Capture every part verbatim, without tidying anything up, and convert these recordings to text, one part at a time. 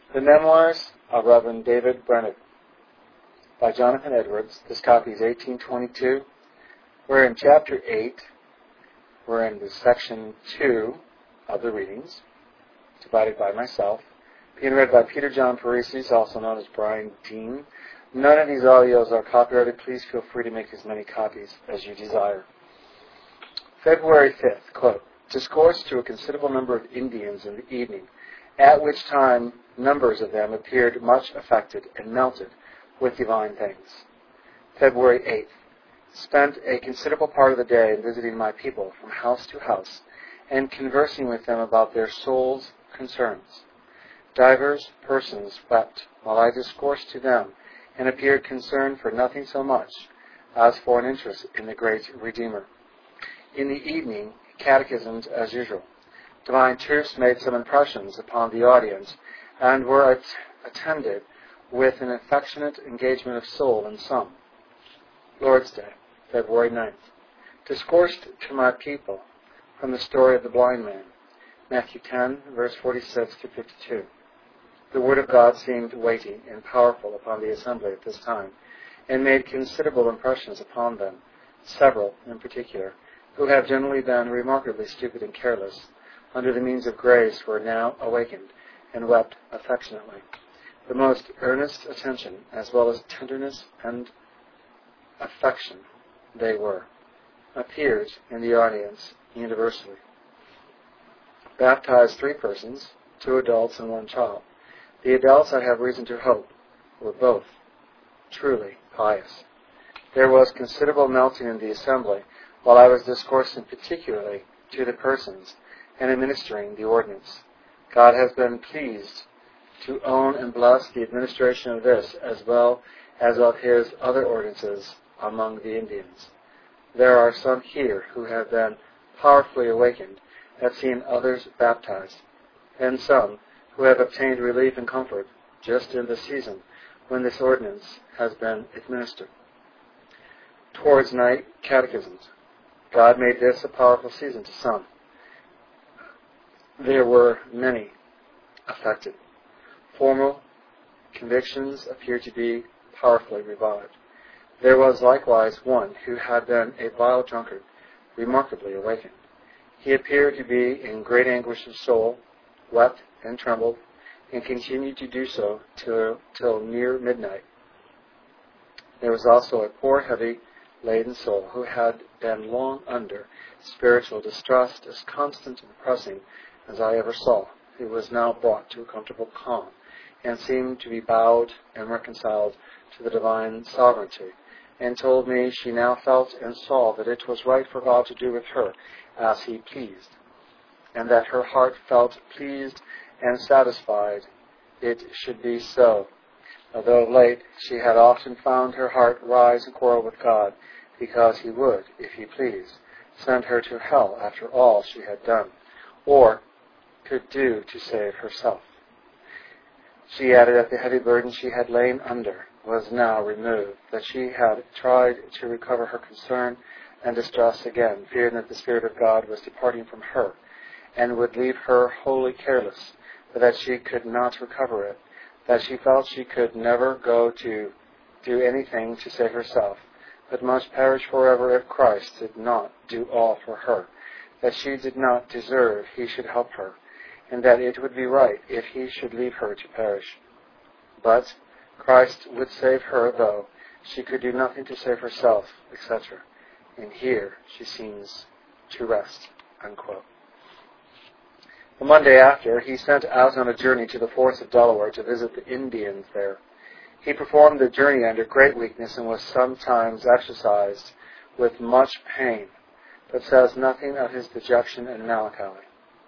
The Memoirs of Reverend David Brennan by Jonathan Edwards. This copy is eighteen twenty-two. We're in Chapter eight. We're in the Section two of the readings, divided by myself, being read by Peter John Paresis, also known as Brian Dean. None of these audios are copyrighted. Please feel free to make as many copies as you desire. February fifth, quote, discourse to a considerable number of Indians in the evening, at which time numbers of them appeared much affected and melted with divine things. February eighth, spent a considerable part of the day in visiting my people from house to house and conversing with them about their souls' concerns. Divers persons wept while I discoursed to them and appeared concerned for nothing so much as for an interest in the great Redeemer. In the evening, catechisms as usual. Divine truths made some impressions upon the audience and were at- attended with an affectionate engagement of soul in some. Lord's Day, February ninth. Discoursed to my people from the story of the blind man, Matthew ten, verse forty-six to fifty-two. The Word of God seemed weighty and powerful upon the assembly at this time, and made considerable impressions upon them, several in particular, who have generally been remarkably stupid and careless, under the means of grace were now awakened, and wept affectionately. The most earnest attention, as well as tenderness and affection, they were, appeared in the audience universally. Baptized three persons, two adults and one child. The adults, I have reason to hope, were both truly pious. There was considerable melting in the assembly while I was discoursing particularly to the persons and administering the ordinance. God has been pleased to own and bless the administration of this as well as of his other ordinances among the Indians. There are some here who have been powerfully awakened at seeing others baptized, and some who have obtained relief and comfort just in the season when this ordinance has been administered. Towards night, catechisms. God made this a powerful season to some. There were many affected. Formal convictions appeared to be powerfully revived. There was likewise one who had been a vile drunkard, remarkably awakened. He appeared to be in great anguish of soul, wept and trembled, and continued to do so till, till near midnight. There was also a poor, heavy-laden soul who had been long under spiritual distress as constant and pressing as I ever saw, who was now brought to a comfortable calm, and seemed to be bowed and reconciled to the divine sovereignty, and told me she now felt and saw that it was right for God to do with her as he pleased, and that her heart felt pleased and satisfied it should be so, although of late she had often found her heart rise and quarrel with God, because he would, if he pleased, send her to hell after all she had done, or could do to save herself. She added that the heavy burden she had lain under was now removed, that she had tried to recover her concern and distress again, fearing that the Spirit of God was departing from her, and would leave her wholly careless, but that she could not recover it, that she felt she could never go to do anything to save herself, but must perish forever if Christ did not do all for her, that she did not deserve he should help her, and that it would be right if he should leave her to perish. But Christ would save her, though she could do nothing to save herself, et cetera. And here she seems to rest. Unquote. The Monday after, he sent out on a journey to the forts of Delaware to visit the Indians there. He performed the journey under great weakness and was sometimes exercised with much pain, but says nothing of his dejection and melancholy.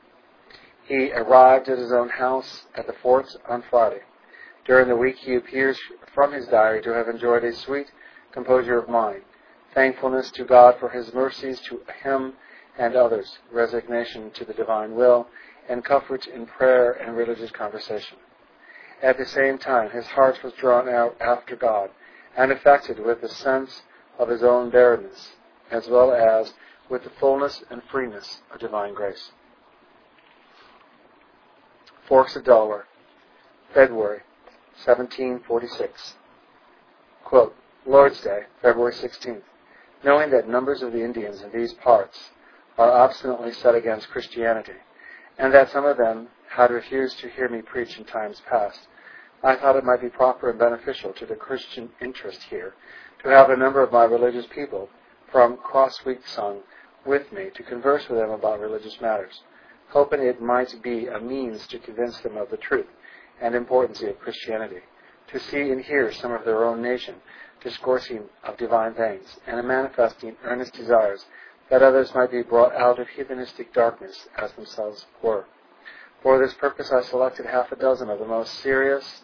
He arrived at his own house at the forts on Friday. During the week he appears from his diary to have enjoyed a sweet composure of mind, thankfulness to God for his mercies to him and others, resignation to the divine will, and comfort in prayer and religious conversation. At the same time, his heart was drawn out after God, and affected with the sense of his own barrenness, as well as with the fullness and freeness of divine grace. Forks of Delaware, February seventeen forty-six. Quote, Lord's Day, February sixteenth. Knowing that numbers of the Indians in these parts are obstinately set against Christianity, and that some of them had refused to hear me preach in times past, I thought it might be proper and beneficial to the Christian interest here to have a number of my religious people from Crossweetsung with me to converse with them about religious matters, hoping it might be a means to convince them of the truth and importance of Christianity, to see and hear some of their own nation discoursing of divine things, and manifesting earnest desires that others might be brought out of heathenistic darkness as themselves were. For this purpose I selected half a dozen of the most serious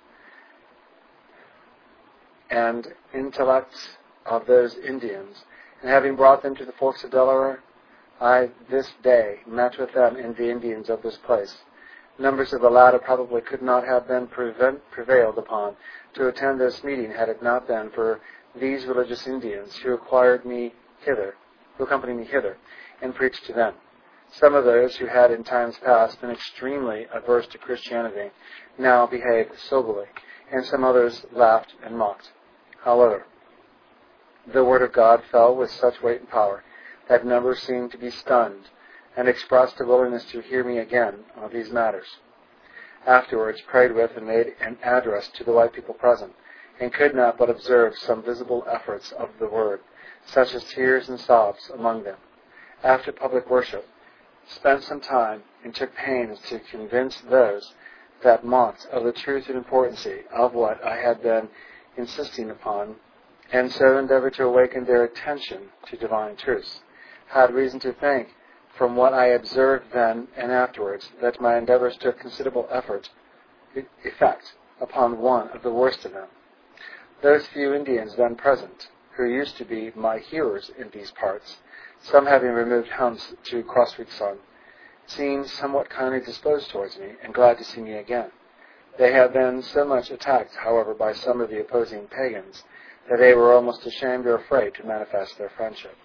and intellect of those Indians, and having brought them to the forks of Delaware, I this day met with them in the Indians of this place. Numbers of the latter probably could not have been prevent, prevailed upon to attend this meeting had it not been for these religious Indians who acquired me hither, who accompanied me hither, and preached to them. Some of those who had in times past been extremely averse to Christianity now behaved soberly, and some others laughed and mocked. However, the word of God fell with such weight and power that numbers seemed to be stunned, and expressed a willingness to hear me again on these matters. Afterwards prayed with and made an address to the white people present, and could not but observe some visible efforts of the word, such as tears and sobs among them. After public worship, spent some time and took pains to convince those that mocked of the truth and importance of what I had been insisting upon, and so endeavored to awaken their attention to divine truths. Had reason to think, from what I observed then and afterwards, that my endeavors took considerable effort, effect upon one of the worst of them. Those few Indians then present, who used to be my hearers in these parts, some having removed homes to Crossweetsung, seemed somewhat kindly disposed towards me, and glad to see me again. They had been so much attacked, however, by some of the opposing pagans, that they were almost ashamed or afraid to manifest their friendship.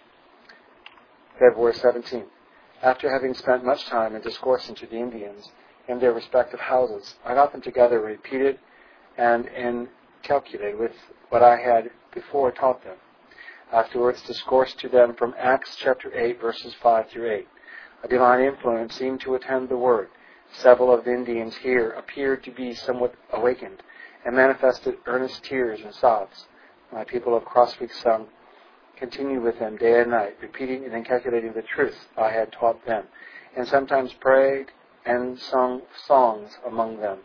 February seventeenth. After having spent much time in discoursing to the Indians in their respective houses, I got them together, repeated and inculcated with what I had before taught them. Afterwards discoursed to them from Acts chapter eight, verses five through eight. A divine influence seemed to attend the word. Several of the Indians here appeared to be somewhat awakened, and manifested earnest tears and sobs. My people of Crossweetsung continued with them day and night, repeating and inculcating the truth I had taught them, and sometimes prayed and sung songs among them,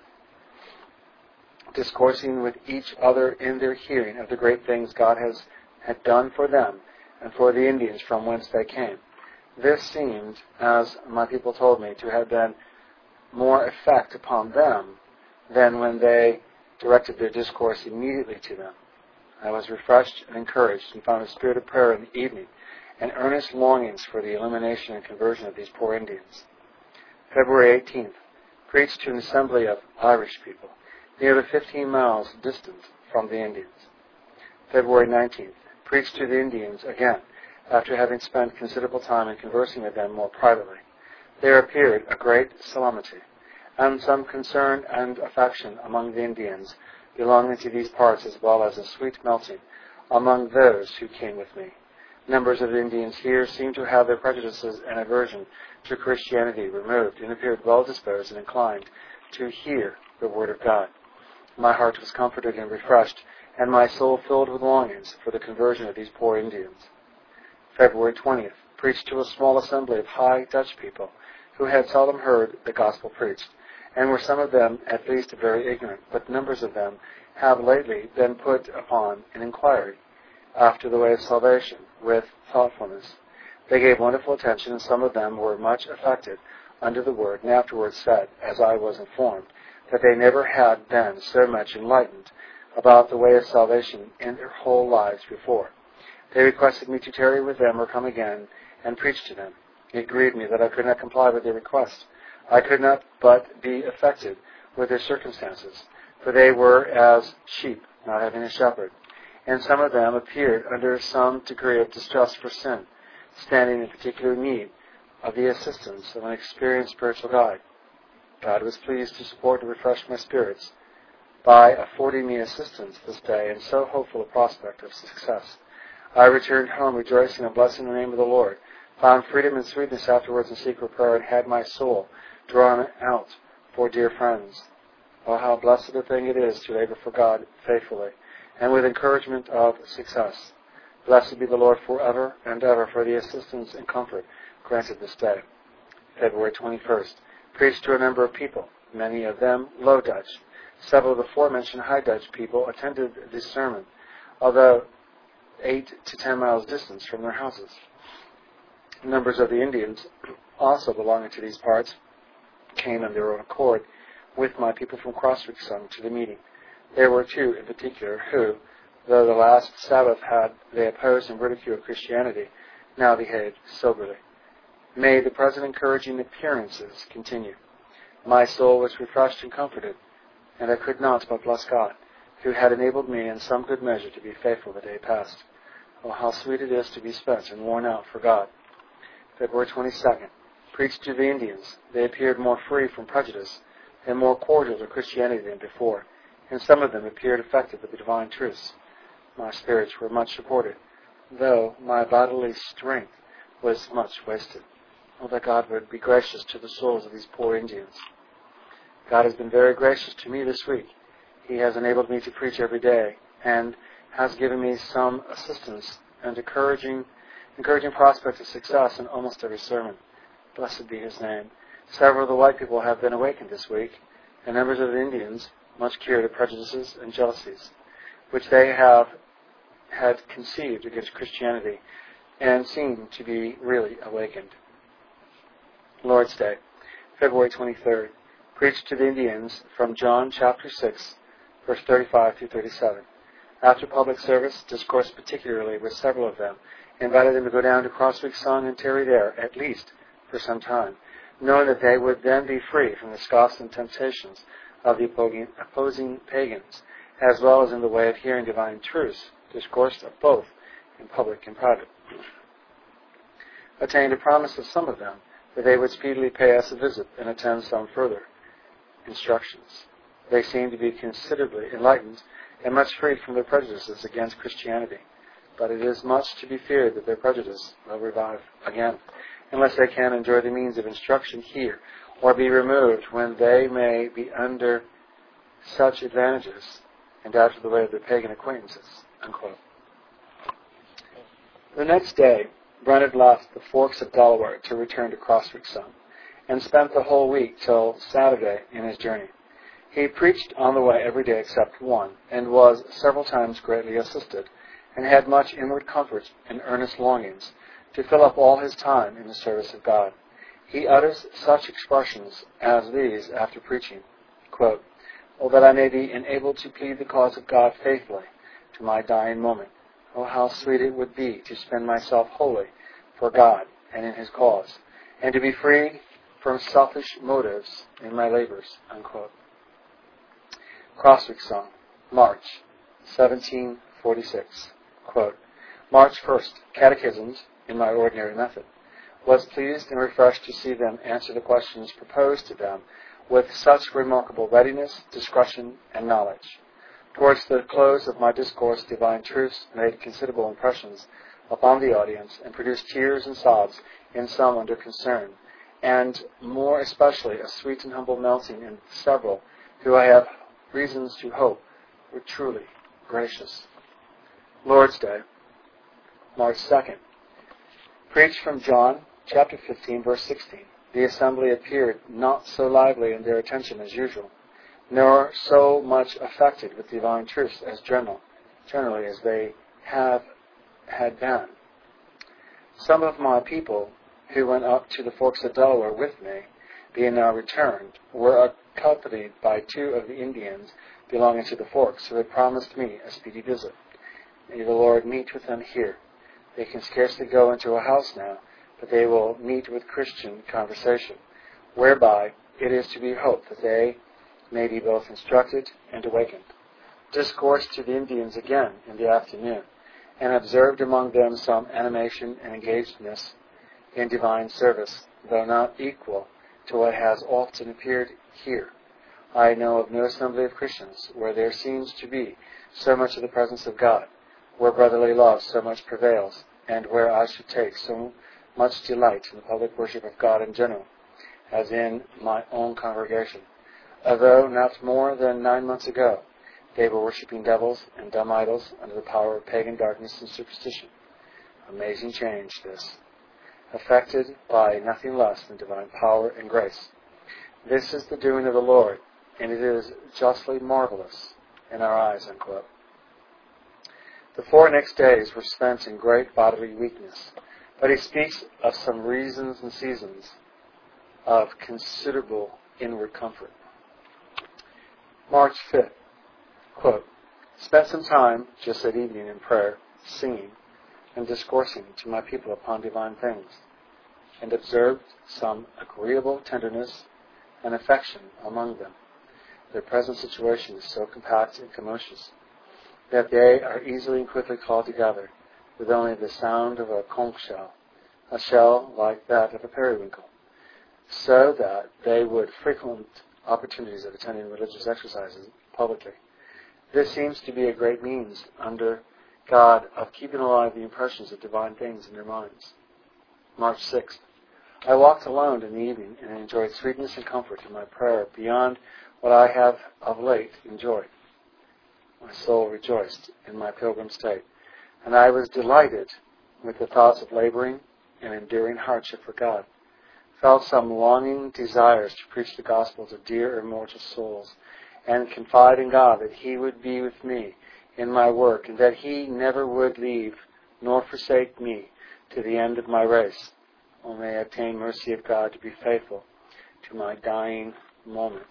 discoursing with each other in their hearing of the great things God has had done for them and for the Indians from whence they came. This seemed, as my people told me, to have been more effect upon them than when they directed their discourse immediately to them. I was refreshed and encouraged, and found a spirit of prayer in the evening, and earnest longings for the illumination and conversion of these poor Indians. February eighteenth. Preached to an assembly of Irish people, nearly fifteen miles distant from the Indians. February nineteenth. Preached to the Indians again, after having spent considerable time in conversing with them more privately. There appeared a great solemnity, and some concern and affection among the Indians belonging to these parts, as well as a sweet melting among those who came with me. Numbers of Indians here seemed to have their prejudices and aversion to Christianity removed, and appeared well disposed and inclined to hear the word of God. My heart was comforted and refreshed, and my soul filled with longings for the conversion of these poor Indians. February twentieth. Preached to a small assembly of High Dutch people who had seldom heard the gospel preached, and were some of them at least very ignorant, but numbers of them have lately been put upon an inquiry after the way of salvation with thoughtfulness. They gave wonderful attention, and some of them were much affected under the word, and afterwards said, as I was informed, that they never had been so much enlightened about the way of salvation in their whole lives before. They requested me to tarry with them or come again and preach to them. It grieved me that I could not comply with their request. I could not but be affected with their circumstances, for they were as sheep, not having a shepherd, and some of them appeared under some degree of distress for sin, standing in particular need of the assistance of an experienced spiritual guide. God was pleased to support and refresh my spirits by affording me assistance this day in so hopeful a prospect of success. I returned home rejoicing and blessing the name of the Lord, found freedom and sweetness afterwards in secret prayer, and had my soul drawn out for dear friends. Oh, how blessed a thing it is to labor for God faithfully, and with encouragement of success. Blessed be the Lord forever and ever for the assistance and comfort granted this day. February twenty-first. Preached to a number of people, many of them Low Dutch. Several of the aforementioned High Dutch people attended this sermon, although eight to ten miles distance from their houses. Numbers of the Indians, also belonging to these parts, came of their own accord with my people from Crosswick Sung to the meeting. There were two in particular who, though the last Sabbath had they opposed and ridiculed Christianity, now behaved soberly. May the present encouraging appearances continue. My soul was refreshed and comforted, and I could not but bless God, who had enabled me in some good measure to be faithful the day past. Oh, how sweet it is to be spent and worn out for God. February twenty-second. Preached to the Indians. They appeared more free from prejudice and more cordial to Christianity than before, and some of them appeared affected with the divine truths. My spirits were much supported, though my bodily strength was much wasted. Oh, that God would be gracious to the souls of these poor Indians. God has been very gracious to me this week. He has enabled me to preach every day, and has given me some assistance and encouraging, encouraging prospects of success in almost every sermon. Blessed be His name. Several of the white people have been awakened this week, and numbers of the Indians much cured of prejudices and jealousies, which they have had conceived against Christianity, and seem to be really awakened. Lord's Day, February twenty-third. Preached to the Indians from John chapter six, verse thirty-five through thirty-seven. After public service, discoursed particularly with several of them, invited them to go down to Crosswick Sung and tarry there, at least for some time, knowing that they would then be free from the scoffs and temptations of the opposing pagans, as well as in the way of hearing divine truths, discoursed of both in public and private. Attained a promise of some of them that they would speedily pay us a visit and attend some further instructions. They seemed to be considerably enlightened and much freed from their prejudices against Christianity, but it is much to be feared that their prejudice will revive again, unless they can enjoy the means of instruction here, or be removed when they may be under such advantages and out of the way of their pagan acquaintances. Unquote. The next day, Brennan left the Forks of Delaware to return to Crosswick Sung, and spent the whole week till Saturday in his journey. He preached on the way every day except one, and was several times greatly assisted, and had much inward comfort and earnest longings to fill up all his time in the service of God. He utters such expressions as these after preaching, quote, "Oh, that I may be enabled to plead the cause of God faithfully to my dying moment. Oh, how sweet it would be to spend myself wholly for God and in His cause, and to be free from selfish motives in my labors." Unquote. Crosswick Sung, March seventeen forty-six. Quote, March first, Catechisms in my ordinary method. Was pleased and refreshed to see them answer the questions proposed to them with such remarkable readiness, discretion, and knowledge. Towards the close of my discourse, divine truths made considerable impressions upon the audience, and produced tears and sobs in some under concern, and more especially a sweet and humble melting in several who I have reasons to hope were truly gracious. Lord's Day, March second. Preached from John chapter fifteen, verse sixteen. The assembly appeared not so lively in their attention as usual, nor so much affected with divine truths as general, generally as they have had been. Some of my people who went up to the Forks of Delaware with me, being now returned, were accompanied by two of the Indians belonging to the Forks, who had promised me a speedy visit. May the Lord meet with them here. They can scarcely go into a house now, but they will meet with Christian conversation, whereby it is to be hoped that they may be both instructed and awakened. Discoursed to the Indians again in the afternoon, and observed among them some animation and engagedness in divine service, though not equal to what has often appeared here. I know of no assembly of Christians where there seems to be so much of the presence of God, where brotherly love so much prevails, and where I should take so much delight in the public worship of God in general, as in my own congregation. Although not more than nine months ago, they were worshipping devils and dumb idols under the power of pagan darkness and superstition. Amazing change, this. Affected by nothing less than divine power and grace. This is the doing of the Lord, and it is justly marvelous in our eyes, unquote. The four next days were spent in great bodily weakness, but he speaks of some reasons and seasons of considerable inward comfort. March fifth, quote, spent some time just at evening in prayer, singing, and discoursing to my people upon divine things, and observed some agreeable tenderness and affection among them. Their present situation is so compact and commotious that they are easily and quickly called together with only the sound of a conch shell, a shell like that of a periwinkle, so that they would frequent opportunities of attending religious exercises publicly. This seems to be a great means under God of keeping alive the impressions of divine things in their minds. March sixth. I walked alone in the evening and enjoyed sweetness and comfort in my prayer beyond what I have of late enjoyed. My soul rejoiced in my pilgrim state, and I was delighted with the thoughts of laboring and enduring hardship for God. Felt some longing desires to preach the gospel to dear immortal souls, and confide in God that He would be with me in my work, and that He never would leave nor forsake me to the end of my race. O may I obtain mercy of God to be faithful to my dying moment.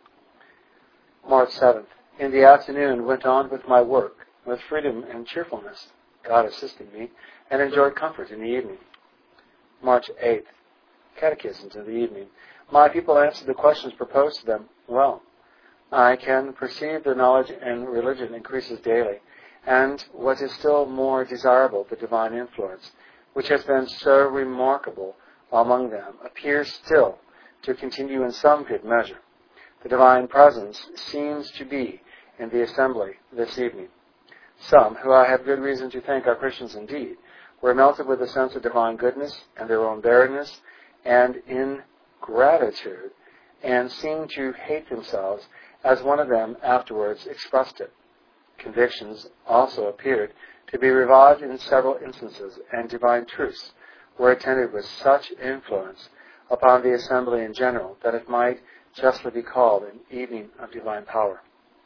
March seventh. In the afternoon went on with my work with freedom and cheerfulness, God assisting me, and enjoyed comfort in the evening. March eighth. Catechisms in the evening. My people answered the questions proposed to them well. I can perceive their knowledge and religion increases daily, and what is still more desirable, the divine influence, which has been so remarkable among them, appears still to continue in some good measure. The divine presence seems to be in the assembly this evening. Some, who I have good reason to think are Christians indeed, were melted with a sense of divine goodness and their own barrenness and ingratitude, and seemed to hate themselves, as one of them afterwards expressed it. Convictions also appeared to be revived in several instances, and divine truths were attended with such influence upon the assembly in general that it might justly be called an evening of divine power.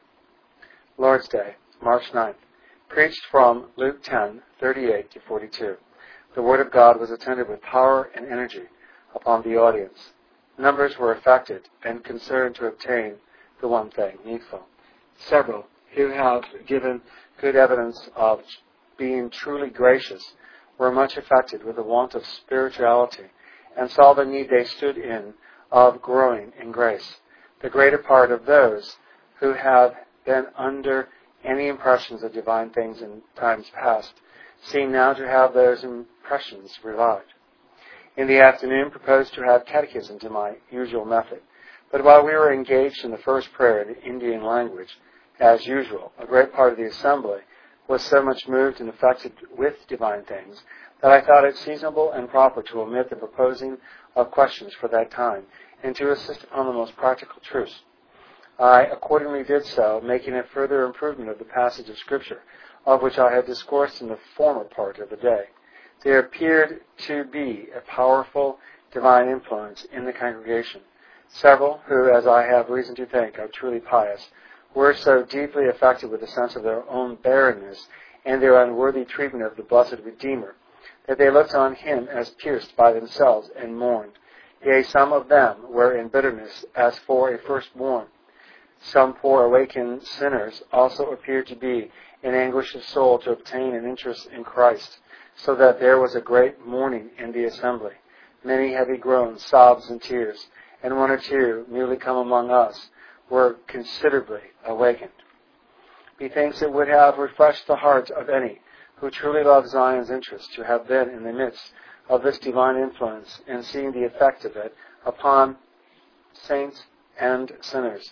Lord's Day, March ninth, preached from Luke ten, thirty-eight to forty-two. The Word of God was attended with power and energy upon the audience. Numbers were affected and concerned to obtain the one thing needful. Several who have given good evidence of being truly gracious were much affected with the want of spirituality and saw the need they stood in of growing in grace. The greater part of those who have been under any impressions of divine things in times past seem now to have those impressions revived. In the afternoon, proposed to have catechisms in my usual method. But while we were engaged in the first prayer in the Indian language, as usual, a great part of the assembly was so much moved and affected with divine things that I thought it seasonable and proper to omit the proposing of questions for that time and to insist upon the most practical truths. I accordingly did so, making a further improvement of the passage of Scripture, of which I had discoursed in the former part of the day. There appeared to be a powerful divine influence in the congregation. Several, who, as I have reason to think, are truly pious, were so deeply affected with a sense of their own barrenness and their unworthy treatment of the blessed Redeemer, that they looked on Him as pierced by themselves and mourned. Yea, some of them were in bitterness as for a firstborn. Some poor awakened sinners also appeared to be in anguish of soul to obtain an interest in Christ, so that there was a great mourning in the assembly, many heavy groans, sobs, and tears, and one or two, newly come among us, were considerably awakened. Methinks it would have refreshed the heart of any who truly love Zion's interest to have been in the midst of this divine influence and seen the effect of it upon saints and sinners.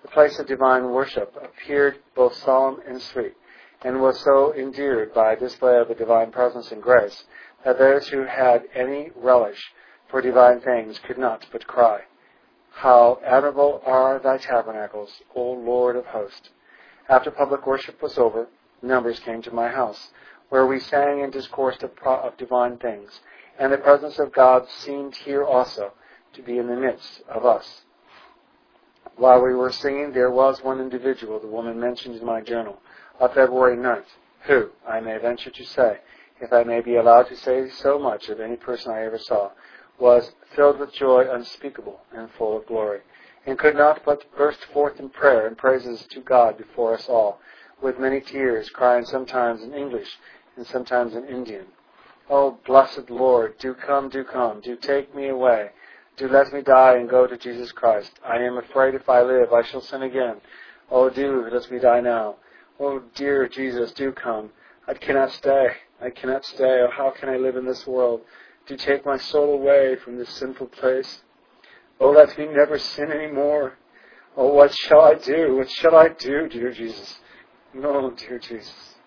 The place of divine worship appeared both solemn and sweet, and was so endeared by a display of the divine presence and grace that those who had any relish for divine things could not but cry, "How admirable are thy tabernacles, O Lord of hosts!" After public worship was over, numbers came to my house, where we sang and discoursed of, pro- of divine things, and the presence of God seemed here also to be in the midst of us. While we were singing, there was one individual, the woman mentioned in my journal, of February ninth, who, I may venture to say, if I may be allowed to say so much of any person I ever saw, was filled with joy unspeakable and full of glory, and could not but burst forth in prayer and praises to God before us all, with many tears, crying sometimes in English and sometimes in Indian, "Oh, blessed Lord, do come, do come, do take me away. Do let me die and go to Jesus Christ. I am afraid if I live, I shall sin again. Oh, do let me die now. Oh, dear Jesus, do come. I cannot stay. I cannot stay. Oh, how can I live in this world? Do take my soul away from this sinful place. Oh, let me never sin any more. Oh, what shall I do? What shall I do, dear Jesus? No, dear Jesus."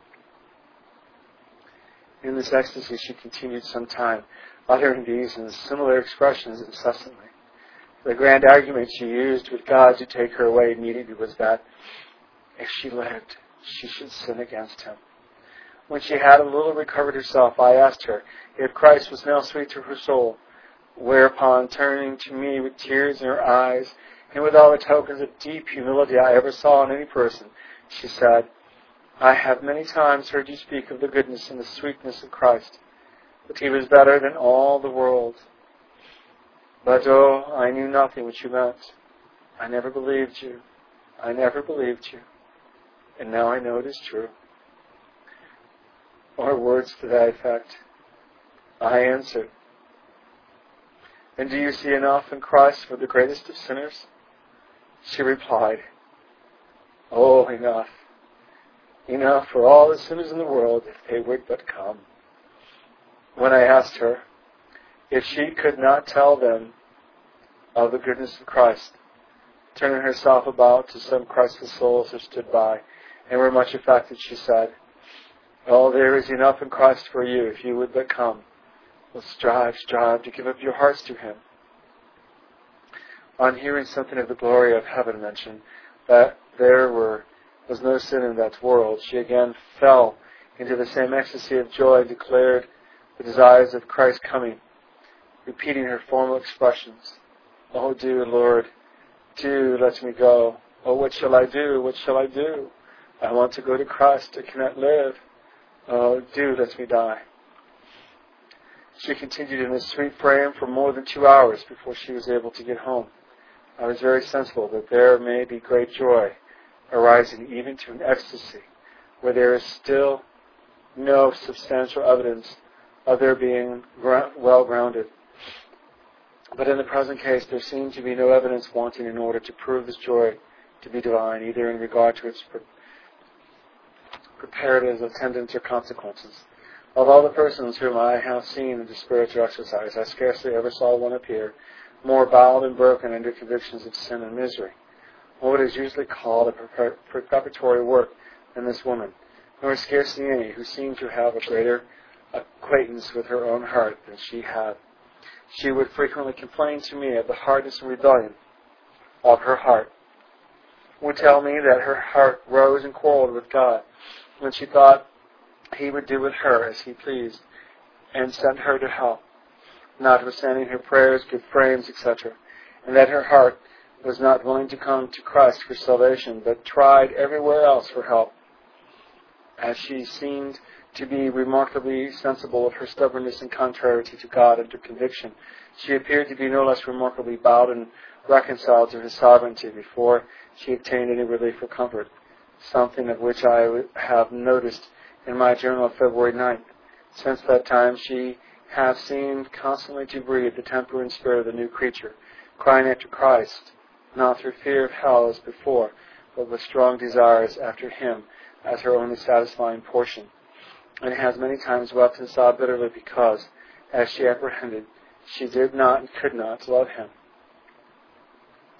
In this ecstasy she continued some time, uttering these and similar expressions incessantly. The grand argument she used with God to take her away immediately was that, if she lived, she should sin against him. When she had a little recovered herself, I asked her if Christ was now sweet to her soul, whereupon, turning to me with tears in her eyes, and with all the tokens of deep humility I ever saw in any person, she said, "I have many times heard you speak of the goodness and the sweetness of Christ, but he was better than all the world. But oh, I knew nothing what you meant. I never believed you. I never believed you. And now I know it is true." Or words to that effect. I answered, "And do you see enough in Christ for the greatest of sinners?" She replied, "Oh, enough. Enough for all the sinners in the world if they would but come." When I asked her if she could not tell them of the goodness of Christ, turning herself about to some Christless souls who stood by and were much affected, she said, "Oh, there is enough in Christ for you if you would but come. Well, strive, strive to give up your hearts to him." On hearing something of the glory of heaven mentioned, that there were was no sin in that world, she again fell into the same ecstasy of joy and declared the desires of Christ's coming, repeating her formal expressions. "Oh, do, Lord, do let me go. Oh, what shall I do? What shall I do? I want to go to Christ. I cannot live. Oh, do let me die." She continued in this sweet frame for more than two hours before she was able to get home. I was very sensible that there may be great joy arising even to an ecstasy where there is still no substantial evidence of their being well grounded. But in the present case, there seemed to be no evidence wanting in order to prove this joy to be divine, either in regard to its pre- preparatives, attendants, or consequences. Of all the persons whom I have seen in the spiritual exercise, I scarcely ever saw one appear more bowed and broken under convictions of sin and misery, or what is usually called a preparatory work, than this woman, nor scarcely any who seemed to have a greater acquaintance with her own heart than she had. She would frequently complain to me of the hardness and rebellion of her heart, would tell me that her heart rose and quarreled with God when she thought he would do with her as he pleased, and send her to hell, notwithstanding her prayers, good frames, et cetera, and that her heart was not willing to come to Christ for salvation, but tried everywhere else for help. As she seemed to be remarkably sensible of her stubbornness and contrariety to God under conviction, she appeared to be no less remarkably bowed and reconciled to his sovereignty before she obtained any relief or comfort, something of which I have noticed in my journal of February ninth. Since that time she has seemed constantly to breathe the temper and spirit of the new creature, crying after Christ, not through fear of hell as before, but with strong desires after him as her only satisfying portion, and has many times wept and sobbed bitterly because, as she apprehended, she did not and could not love him.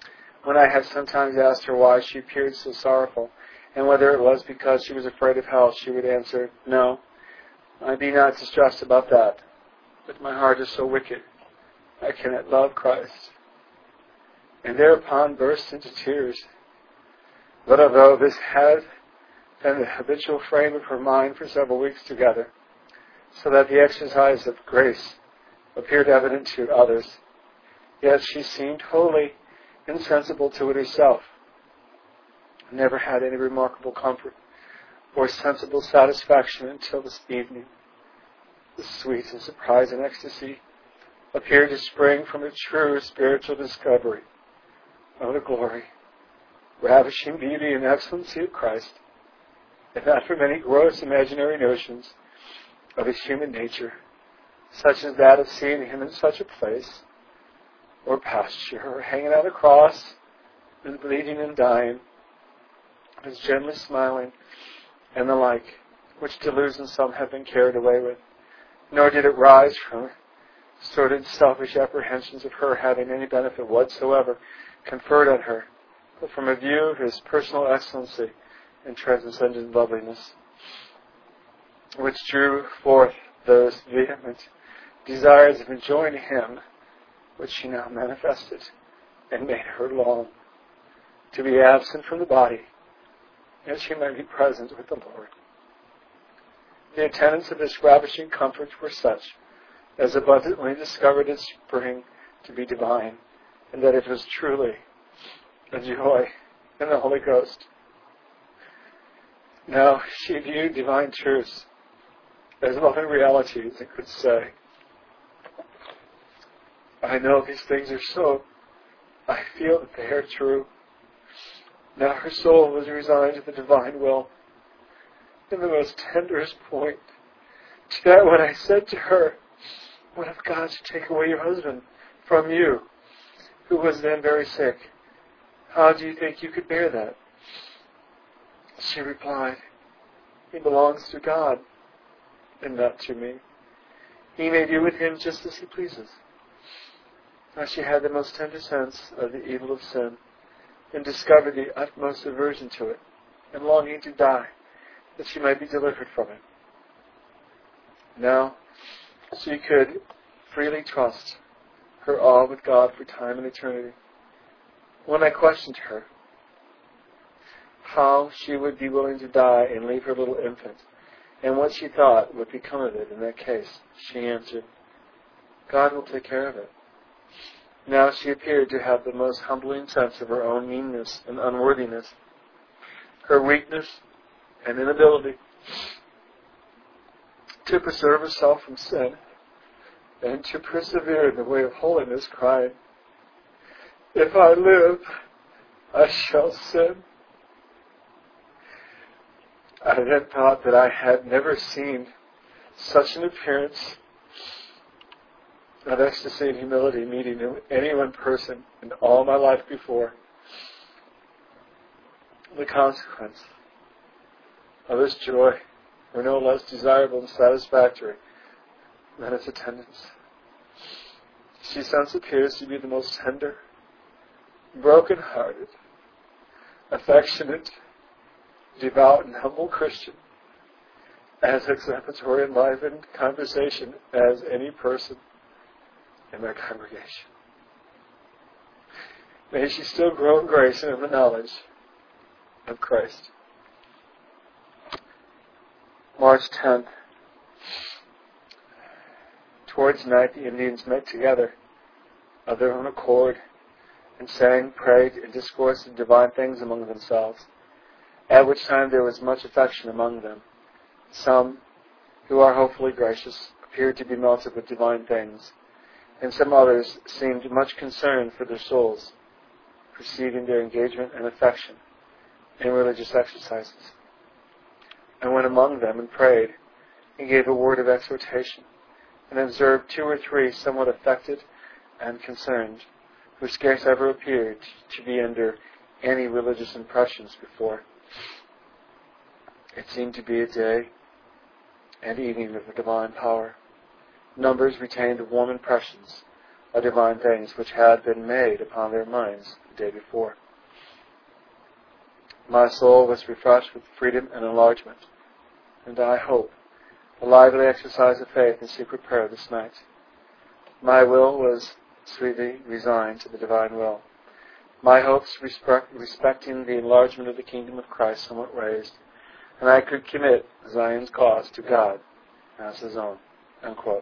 When I have sometimes asked her why she appeared so sorrowful, and whether it was because she was afraid of hell, she would answer, "No, I be not distressed about that, but my heart is so wicked, I cannot love Christ," and thereupon burst into tears. But although this had been the habitual frame of her mind for several weeks together, so that the exercise of grace appeared evident to others, yet she seemed wholly insensible to it herself, never had any remarkable comfort or sensible satisfaction until this evening. The sweet and surprise and ecstasy appeared to spring from a true spiritual discovery of the glory, ravishing beauty and excellency of Christ, and not from any gross imaginary notions of his human nature, such as that of seeing him in such a place, or pasture, or hanging on a cross, and bleeding and dying, as gently smiling, and the like, which delusion some have been carried away with. Nor did it rise from sordid selfish apprehensions of her having any benefit whatsoever conferred on her, but from a view of his personal excellency and transcendent loveliness, which drew forth those vehement desires of enjoying him, which she now manifested, and made her long to be absent from the body, that she might be present with the Lord. The attendants of this ravishing comfort were such as abundantly discovered its spring to be divine, and that it was truly a joy in the Holy Ghost. Now she viewed divine truths as loving realities and could say, "I know these things are so. I feel that they are true." Now her soul was resigned to the divine will in the most tenderest point, to that when I said to her, "What if God should take away your husband from you, who was then very sick? How do you think you could bear that?" She replied, "He belongs to God, and not to me. He may do with him just as he pleases." Now she had the most tender sense of the evil of sin, and discovered the utmost aversion to it, and longing to die, that she might be delivered from it. Now she could freely trust her awe with God for time and eternity. When I questioned her how she would be willing to die and leave her little infant, and what she thought would become of it in that case, she answered, "God will take care of it." Now she appeared to have the most humbling sense of her own meanness and unworthiness, her weakness and inability to preserve herself from sin, and to persevere in the way of holiness, crying, "If I live, I shall sin." I then thought that I had never seen such an appearance of ecstasy and humility meeting in any one person in all my life before. The consequence of this joy were no less desirable and satisfactory than its attendants. She since appears to be the most tender, broken-hearted, affectionate, devout, and humble Christian, as exemplary in life and conversation as any person in my congregation. May she still grow in grace and in the knowledge of Christ. March tenth. Towards night the Indians met together of their own accord, and sang, prayed, and discoursed of divine things among themselves, at which time there was much affection among them. Some, who are hopefully gracious, appeared to be melted with divine things, and some others seemed much concerned for their souls, perceiving their engagement and affection in religious exercises. I went among them and prayed, and gave a word of exhortation, and observed two or three somewhat affected and concerned, who scarce ever appeared to be under any religious impressions before. It seemed to be a day and evening of the divine power. Numbers retained the warm impressions of divine things which had been made upon their minds day before. My soul was refreshed with freedom and enlargement, and I hope the lively exercise of faith and secret prayer this night. My will was sweetly resigned to the divine will. My hopes respect, respecting the enlargement of the kingdom of Christ somewhat raised, and I could commit Zion's cause to God as his own. Unquote.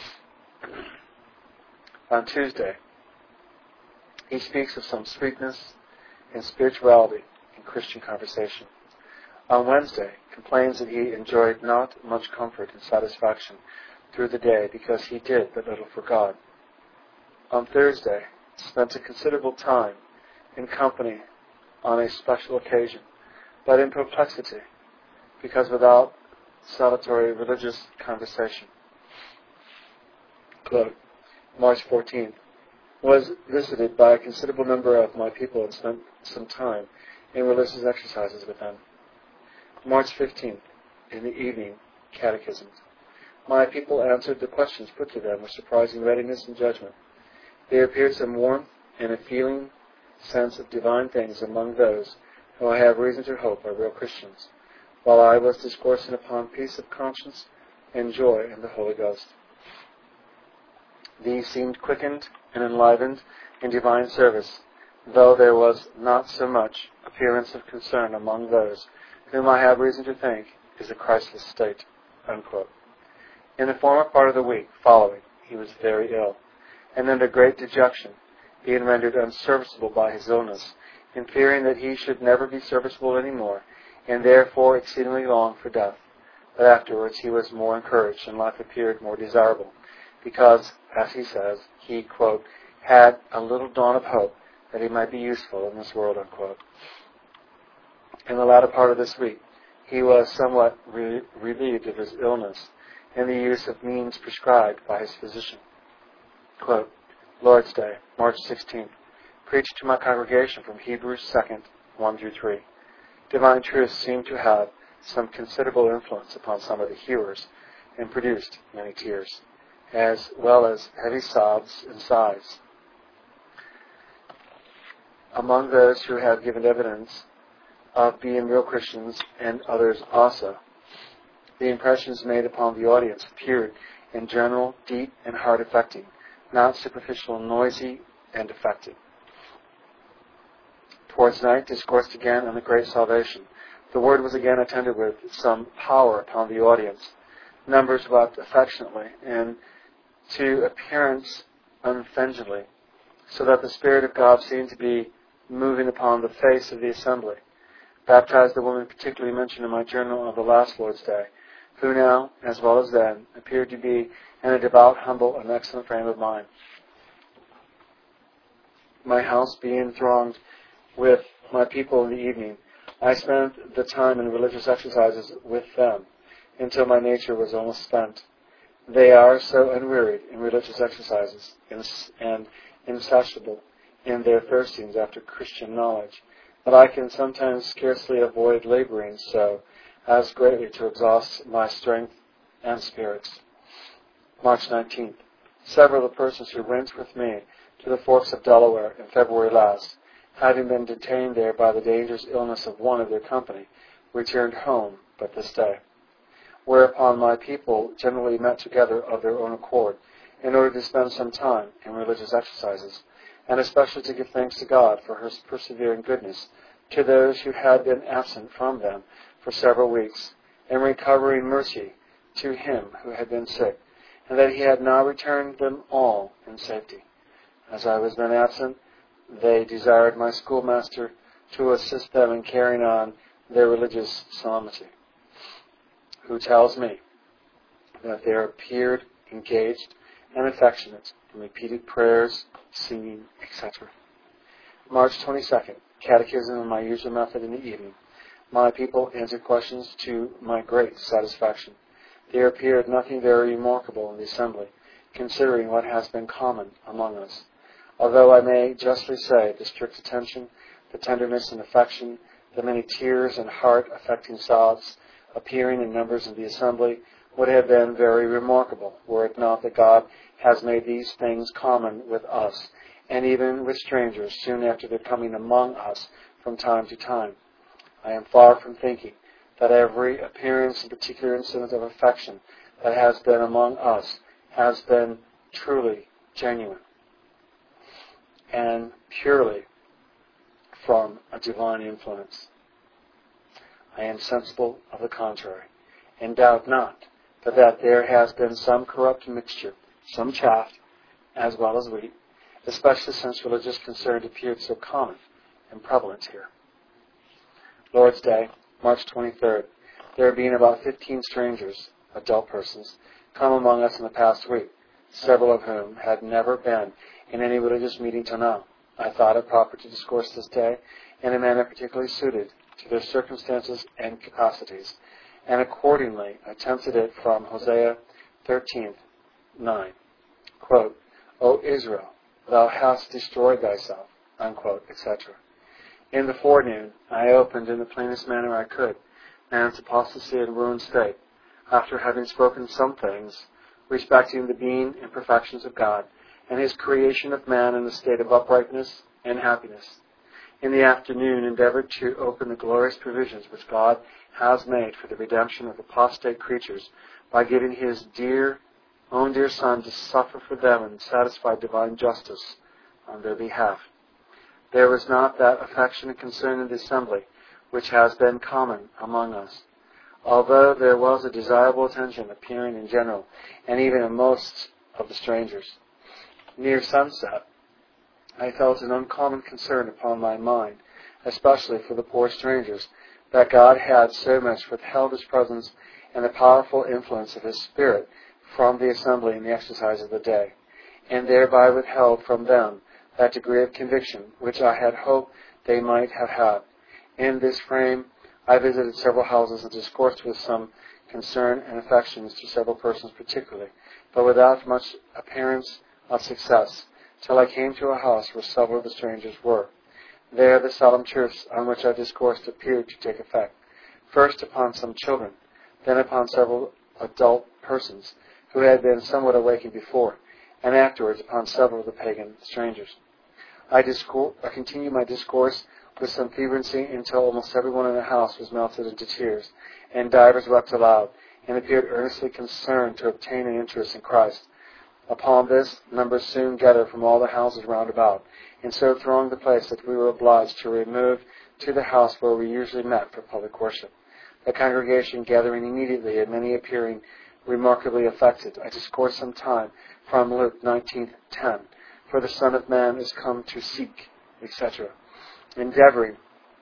On Tuesday, he speaks of some sweetness and spirituality in Christian conversation. On Wednesday, complains that he enjoyed not much comfort and satisfaction through the day because he did but little for God. On Thursday, spent a considerable time in company on a special occasion, but in perplexity, because without solitary religious conversation. Quote, March fourteenth, was visited by a considerable number of my people and spent some time in religious exercises with them. March fifteenth, in the evening, catechisms. My people answered the questions put to them with surprising readiness and judgment. There appeared some warmth and a feeling sense of divine things among those who I have reason to hope are real Christians, while I was discoursing upon peace of conscience and joy in the Holy Ghost. These seemed quickened and enlivened in divine service, though there was not so much appearance of concern among those whom I have reason to think is a Christless state. Unquote. In the former part of the week following, he was very ill, and under great dejection, being rendered unserviceable by his illness, and fearing that he should never be serviceable any more, and therefore exceedingly longed for death. But afterwards he was more encouraged, and life appeared more desirable, because, as he says, he, quote, had a little dawn of hope that he might be useful in this world, unquote. In the latter part of this week, he was somewhat re- relieved of his illness and the use of means prescribed by his physician. Quote, Lord's Day, March sixteenth. Preached to my congregation from Hebrews two, one through three. Divine truths seem to have some considerable influence upon some of the hearers and produced many tears, as well as heavy sobs and sighs. Among those who have given evidence of being real Christians, and others also, the impressions made upon the audience appeared in general, deep, and heart-affecting, not superficial, noisy, and affected. Towards night, discoursed again on the great salvation. The word was again attended with some power upon the audience. Numbers wept affectionately, and to appearance unoffendingly, so that the Spirit of God seemed to be moving upon the face of the assembly. Baptized the woman particularly mentioned in my journal of the last Lord's Day, who now, as well as then, appeared to be in a devout, humble, and excellent frame of mind. My house being thronged with my people in the evening, I spent the time in religious exercises with them until my nature was almost spent. They are so unwearied in religious exercises and insatiable in their thirstings after Christian knowledge that I can sometimes scarcely avoid laboring so as greatly to exhaust my strength and spirits. March nineteenth. Several of the persons who went with me to the Forks of Delaware in February last, having been detained there by the dangerous illness of one of their company, returned home but this day. Whereupon my people generally met together of their own accord in order to spend some time in religious exercises, and especially to give thanks to God for His persevering goodness to those who had been absent from them for several weeks, and recovering mercy to him who had been sick, and that He had now returned them all in safety. As I was then absent, they desired my schoolmaster to assist them in carrying on their religious solemnity, who tells me that they appeared engaged and affectionate in repeated prayers, singing, et cetera. March twenty-second. Catechism in my usual method in the evening. My people answered questions to my great satisfaction. There appeared nothing very remarkable in the assembly, considering what has been common among us. Although I may justly say the strict attention, the tenderness and affection, the many tears and heart-affecting sobs appearing in numbers of the assembly would have been very remarkable, were it not that God has made these things common with us, and even with strangers soon after their coming among us from time to time. I am far from thinking that every appearance and particular incident of affection that has been among us has been truly genuine and purely from a divine influence. I am sensible of the contrary, and doubt not but that there has been some corrupt mixture, some chaff, as well as wheat, especially since religious concern appeared so common and prevalent here. Lord's Day, March twenty-third. There have been about fifteen strangers, adult persons, come among us in the past week, several of whom had never been in any religious meeting till now. I thought it proper to discourse this day in a manner particularly suited to their circumstances and capacities, and accordingly attempted it from Hosea thirteen nine. Quote, O Israel, thou hast destroyed thyself, unquote, et cetera. In the forenoon, I opened in the plainest manner I could man's apostasy and ruined state, after having spoken some things respecting the being and perfections of God, and his creation of man in a state of uprightness and happiness. In the afternoon, endeavored to open the glorious provisions which God has made for the redemption of apostate creatures by giving his dear, own dear Son to suffer for them and satisfy divine justice on their behalf. There was not that affection and concern in the assembly which has been common among us, although there was a desirable attention appearing in general, and even in most of the strangers. Near sunset, I felt an uncommon concern upon my mind, especially for the poor strangers, that God had so much withheld his presence and the powerful influence of his Spirit from the assembly in the exercise of the day, and thereby withheld from them that degree of conviction which I had hoped they might have had. In this frame, I visited several houses and discoursed with some concern and affections to several persons particularly, but without much appearance of success, till I came to a house where several of the strangers were. There the solemn truths on which I discoursed appeared to take effect, first upon some children, then upon several adult persons who had been somewhat awakened before, and afterwards upon several of the pagan strangers. I, discour- I continued my discourse with some fervency until almost everyone in the house was melted into tears, and divers wept aloud, and appeared earnestly concerned to obtain an interest in Christ. Upon this, numbers soon gathered from all the houses round about, and so thronged the place that we were obliged to remove to the house where we usually met for public worship. The congregation gathering immediately, and many appearing remarkably affected, I discoursed some time from Luke nineteen ten, for the Son of Man is come to seek, et cetera, endeavoring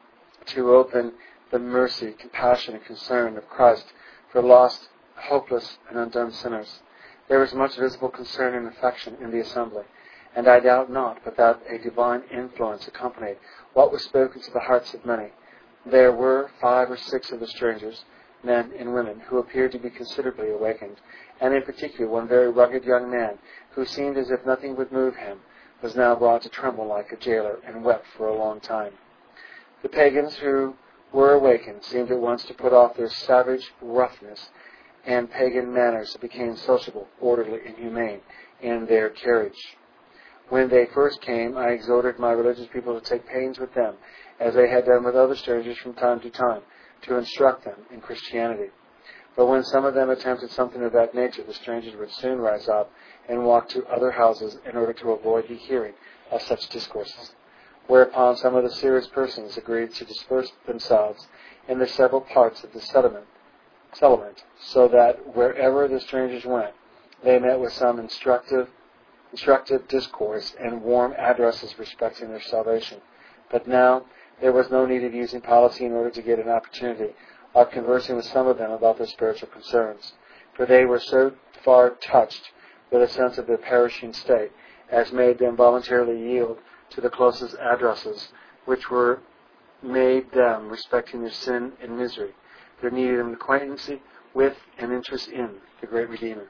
to open the mercy, compassion, and concern of Christ for lost, hopeless, and undone sinners. There was much visible concern and affection in the assembly, and I doubt not but that a divine influence accompanied what was spoken to the hearts of many. There were five or six of the strangers, men and women, who appeared to be considerably awakened, and in particular one very rugged young man, who seemed as if nothing would move him, was now brought to tremble like a jailer, and wept for a long time. The pagans who were awakened seemed at once to put off their savage roughness and pagan manners, and became sociable, orderly, and humane in their carriage. When they first came, I exhorted my religious people to take pains with them, as they had done with other strangers from time to time, to instruct them in Christianity. But when some of them attempted something of that nature, the strangers would soon rise up and walk to other houses in order to avoid the hearing of such discourses. Whereupon some of the serious persons agreed to disperse themselves in the several parts of the settlement, settlement, so that wherever the strangers went, they met with some instructive, instructive discourse and warm addresses respecting their salvation. But now there was no need of using policy in order to get an opportunity of conversing with some of them about their spiritual concerns, for they were so far touched with a sense of their perishing state as made them voluntarily yield to the closest addresses which were made them respecting their sin and misery, their need of an acquaintance with and interest in the great Redeemer.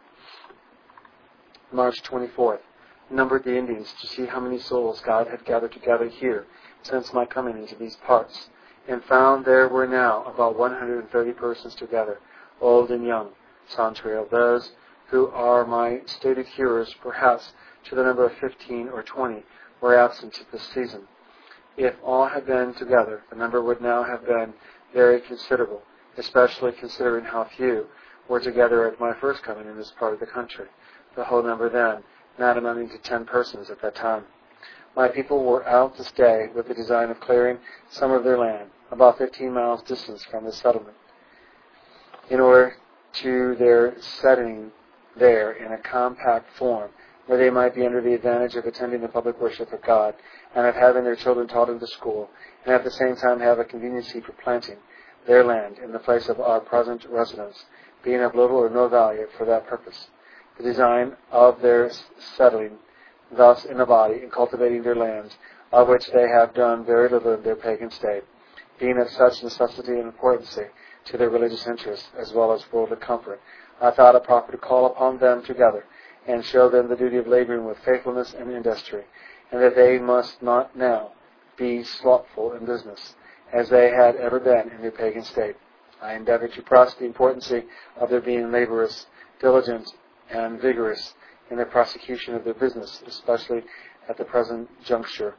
March twenty-fourth. Numbered the Indians to see how many souls God had gathered together here since my coming into these parts, and found there were now about one hundred thirty persons together, old and young, contrary of those who are my stated hearers, perhaps to the number of fifteen or twenty, were absent at this season. If all had been together, the number would now have been very considerable, especially considering how few were together at my first coming in this part of the country, the whole number then not amounting to ten persons at that time. My people were out this day with the design of clearing some of their land, about fifteen miles distance from the settlement, in order to their setting there in a compact form, where they might be under the advantage of attending the public worship of God, and of having their children taught in the school, and at the same time have a conveniency for planting their land in the place of our present residence, being of little or no value for that purpose. The design of their settling thus in a body and cultivating their lands, of which they have done very little in their pagan state, being of such necessity and importance to their religious interests as well as worldly comfort, I thought it proper to call upon them together and show them the duty of laboring with faithfulness and industry, and that they must not now be slothful in business, as they had ever been in their pagan state. I endeavored to press the importance of their being laborious, diligent, and vigorous in the prosecution of their business, especially at the present juncture,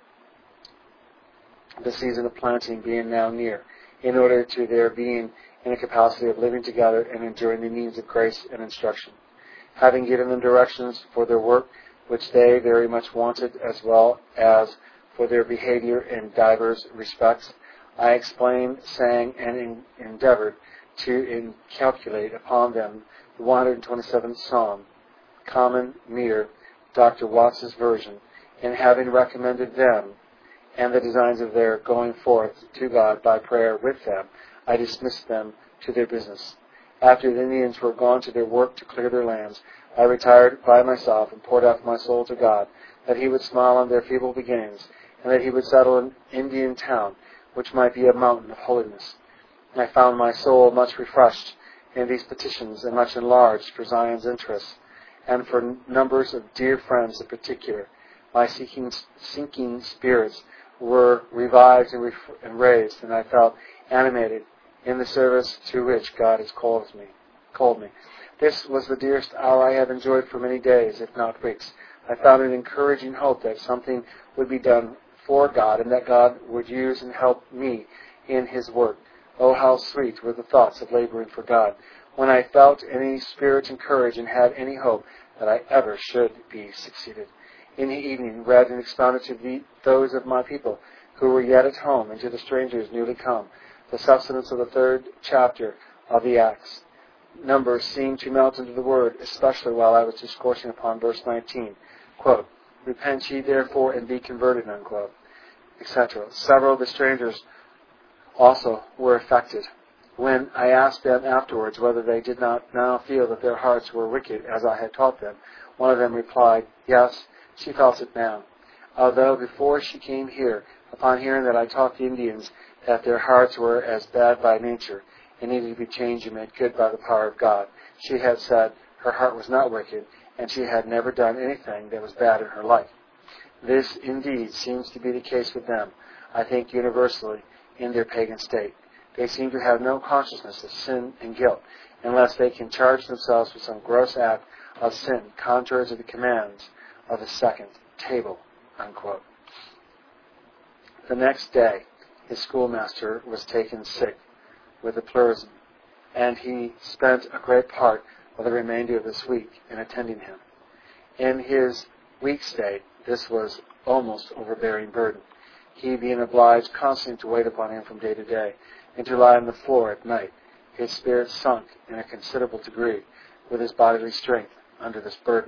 the season of planting being now near, in order to their being in a capacity of living together and enjoying the means of grace and instruction. Having given them directions for their work, which they very much wanted, as well as for their behavior in divers respects, I explained, sang, and in, endeavored to incalculate upon them the one hundred twenty-seventh Psalm, common meter, Doctor Watts's version, and having recommended them and the designs of their going forth to God by prayer with them, I dismissed them to their business. After the Indians were gone to their work to clear their lands, I retired by myself and poured out my soul to God, that He would smile on their feeble beginnings, and that He would settle an Indian town, which might be a mountain of holiness. And I found my soul much refreshed in these petitions and much enlarged for Zion's interests, and for numbers of dear friends in particular. My seeking, sinking spirits were revived and, ref- and raised, and I felt animated in the service to which God has called me. Called me. This was the dearest hour I have enjoyed for many days, if not weeks. I found an encouraging hope that something would be done for God, and that God would use and help me in His work. Oh, how sweet were the thoughts of laboring for God, when I felt any spirit and courage and had any hope that I ever should be succeeded. In the evening, read and expounded to the, those of my people who were yet at home, and to the strangers newly come, the substance of the third chapter of the Acts. Numbers seemed to melt into the word, especially while I was discoursing upon verse nineteen. Quote, Repent ye therefore and be converted, unquote, et cetera. Several of the strangers also were affected. When I asked them afterwards whether they did not now feel that their hearts were wicked as I had taught them, one of them replied, Yes, she felt it now. Although before she came here, upon hearing that I taught the Indians that their hearts were as bad by nature and needed to be changed and made good by the power of God, she had said her heart was not wicked, and she had never done anything that was bad in her life. This, indeed, seems to be the case with them, I think universally, in their pagan state. They seem to have no consciousness of sin and guilt, unless they can charge themselves with some gross act of sin, contrary to the commands of the second table, unquote. The next day, his schoolmaster was taken sick with a pleurisy, and he spent a great part of the remainder of this week in attending him. In his weak state, this was almost overbearing burden, he being obliged constantly to wait upon him from day to day, and to lie on the floor at night, his spirits sunk in a considerable degree with his bodily strength under this burden.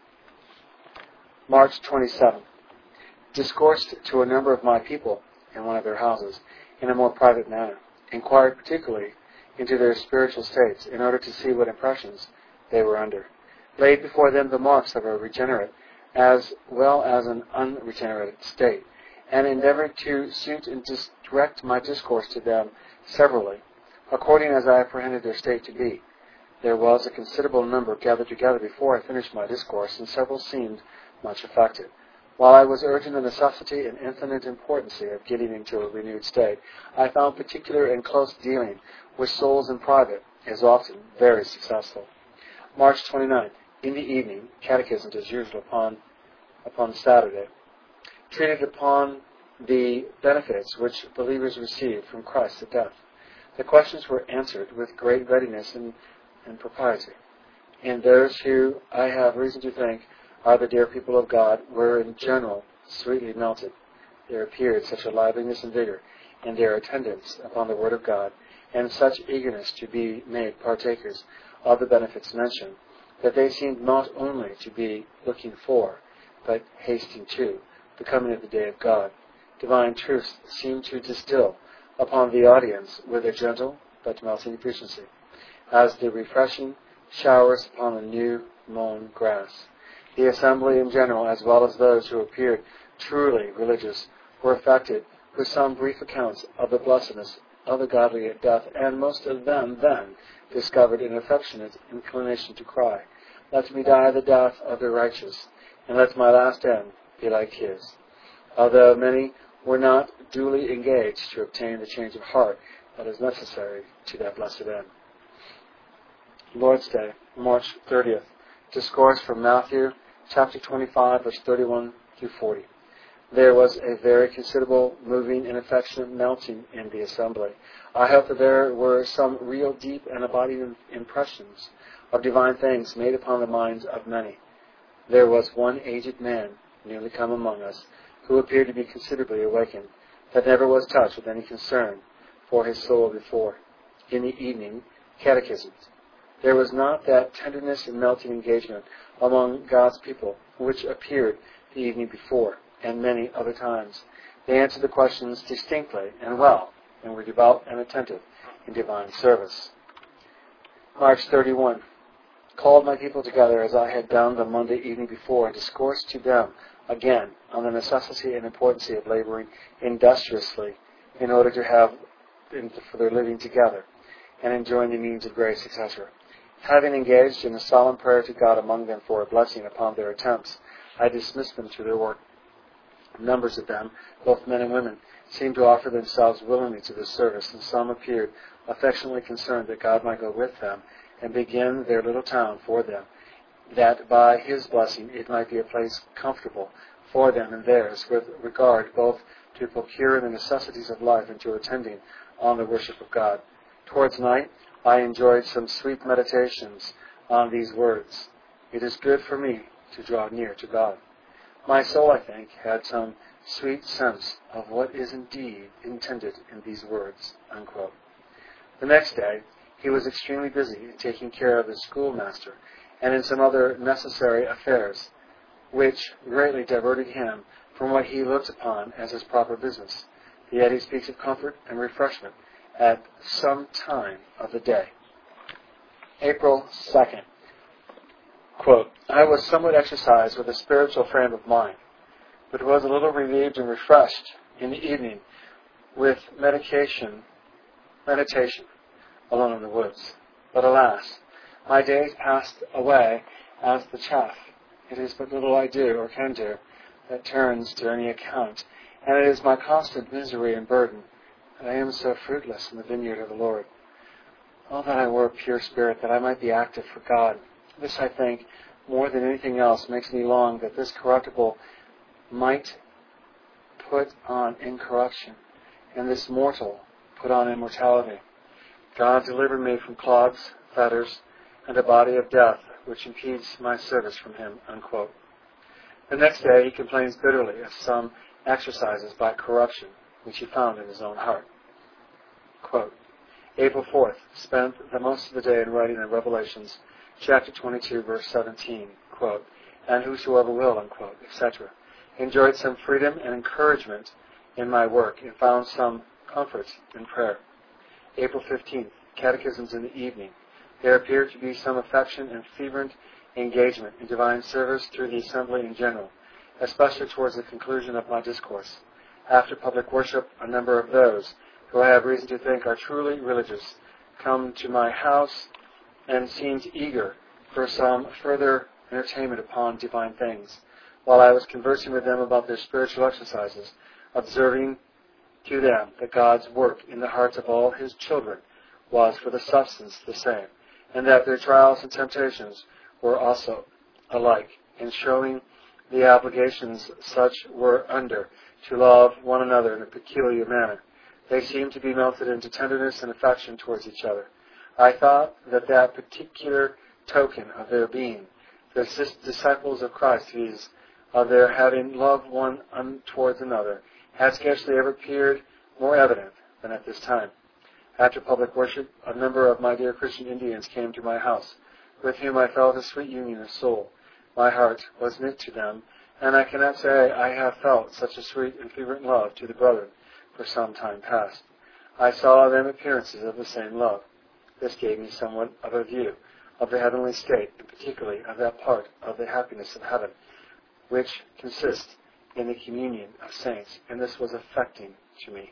March twenty-seventh. Discoursed to a number of my people in one of their houses in a more private manner. Inquired particularly into their spiritual states in order to see what impressions they were under. Laid before them the marks of a regenerate as well as an unregenerate state, and endeavored to suit and dis- direct my discourse to them severally, according as I apprehended their state to be. There was a considerable number gathered together before I finished my discourse, and several seemed much affected. While I was urging the necessity and infinite importance of getting into a renewed state, I found particular and close dealing with souls in private is often very successful. March twenty-ninth. In the evening, catechism as usual upon, upon Saturday. treated upon the benefits which believers receive from Christ at death. The questions were answered with great readiness and, and propriety. And those who, I have reason to think, are the dear people of God, were in general sweetly melted. There appeared such a liveliness and vigor in their attendance upon the Word of God, and such eagerness to be made partakers of the benefits mentioned, that they seemed not only to be looking for, but hasting to, the coming of the day of God. Divine truths seemed to distill upon the audience with a gentle but melting efficiency, as the refreshing showers upon the new mown grass. The assembly in general, as well as those who appeared truly religious, were affected with some brief accounts of the blessedness of the godly at death, and most of them then discovered an affectionate inclination to cry, "Let me die the death of the righteous, and let my last end be like his." Although many were not duly engaged to obtain the change of heart that is necessary to that blessed end. Lord's Day, March thirtieth. Discourse from Matthew chapter twenty-five, verse thirty-one through forty. There was a very considerable moving and affectionate melting in the assembly. I hope that there were some real deep and abiding impressions of divine things made upon the minds of many. There was one aged man newly come among us, who appeared to be considerably awakened, that never was touched with any concern for his soul before. In the evening catechisms, there was not that tenderness and melting engagement among God's people which appeared the evening before, and many other times. They answered the questions distinctly and well, and were devout and attentive in divine service. March thirty-first. Called my people together as I had done the Monday evening before, and discoursed to them again on the necessity and importance of laboring industriously in order to have for their living together and enjoying the means of grace, et cetera. Having engaged in a solemn prayer to God among them for a blessing upon their attempts, I dismissed them to their work. Numbers of them, both men and women, seemed to offer themselves willingly to this service, and some appeared affectionately concerned that God might go with them and begin their little town for them, that by His blessing it might be a place comfortable for them and theirs, with regard both to procuring the necessities of life and to attending on the worship of God. Towards night, I enjoyed some sweet meditations on these words: "It is good for me to draw near to God." My soul, I think, had some sweet sense of what is indeed intended in these words. Unquote. The next day, he was extremely busy in taking care of his schoolmaster and in some other necessary affairs, which greatly diverted him from what he looked upon as his proper business. Yet he speaks of comfort and refreshment at some time of the day. April second. Quote, I was somewhat exercised with a spiritual frame of mind, but was a little relieved and refreshed in the evening with medication, meditation alone in the woods. But alas, my days passed away as the chaff. It is but little I do or can do that turns to any account, and it is my constant misery and burden that I am so fruitless in the vineyard of the Lord. Oh, that I were a pure spirit, that I might be active for God. This, I think, more than anything else, makes me long that this corruptible might put on incorruption, and this mortal put on immortality. God deliver me from clogs, fetters, and a body of death, which impedes my service from Him. Unquote. The next day he complains bitterly of some exercises by corruption, which he found in his own heart. Quote, April fourth, spent the most of the day in writing in Revelations, chapter twenty-two, verse seventeen, quote, and whosoever will, unquote, et cetera. Enjoyed some freedom and encouragement in my work, and found some comfort in prayer. April fifteenth, catechisms in the evening. There appeared to be some affection and fervent engagement in divine service through the assembly in general, especially towards the conclusion of my discourse. After public worship, a number of those who I have reason to think are truly religious come to my house and seemed eager for some further entertainment upon divine things, while I was conversing with them about their spiritual exercises, observing to them that God's work in the hearts of all His children was for the substance the same, and that their trials and temptations were also alike, in showing the obligations such were under to love one another in a peculiar manner. They seemed to be melted into tenderness and affection towards each other. I thought that that particular token of their being, the disciples of Christ, viz., of their having loved one towards another, had scarcely ever appeared more evident than at this time. After public worship, a number of my dear Christian Indians came to my house, with whom I felt a sweet union of soul. My heart was knit to them, and I cannot say I have felt such a sweet and fervent love to the brethren for some time past. I saw in them appearances of the same love. This gave me somewhat of a view of the heavenly state, and particularly of that part of the happiness of heaven, which consists in the communion of saints, and this was affecting to me.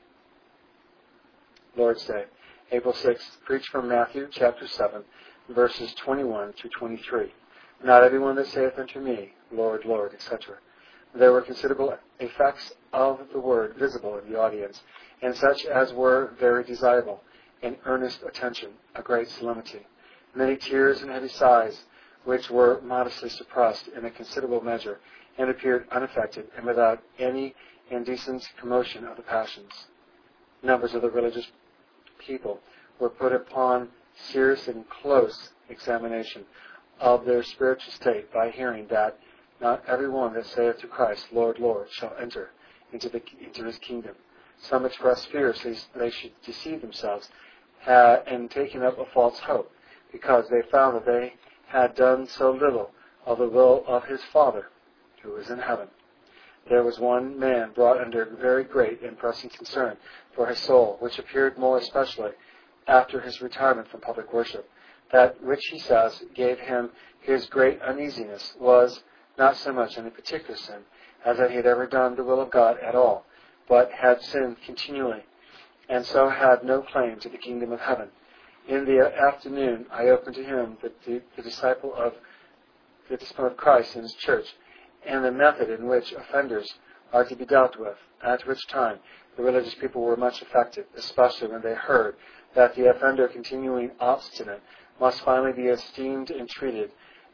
Lord's Day, April sixth, preached from Matthew chapter seven, verses twenty-one through twenty-three. Not everyone that saith unto me, Lord, Lord, et cetera. There were considerable effects of the word visible in the audience, and such as were very desirable, and earnest attention, a great solemnity, many tears and heavy sighs, which were modestly suppressed in a considerable measure, and appeared unaffected and without any indecent commotion of the passions. Numbers of the religious people were put upon serious and close examination of their spiritual state by hearing that not every one that saith to Christ, Lord, Lord, shall enter into, the, into his kingdom. Some expressed fears they should deceive themselves uh, and taking up a false hope, because they found that they had done so little of the will of his Father, who is in heaven. There was one man brought under very great and pressing concern for his soul, which appeared more especially after his retirement from public worship. That which, he says, gave him his great uneasiness was not so much any particular sin, as that he had ever done the will of God at all, but had sinned continually, and so had no claim to the kingdom of heaven. In the afternoon, I opened to him the, the, the disciple of the discipline of Christ in his church, and the method in which offenders are to be dealt with, at which time the religious people were much affected, especially when they heard that the offender, continuing obstinate, must finally be esteemed and treated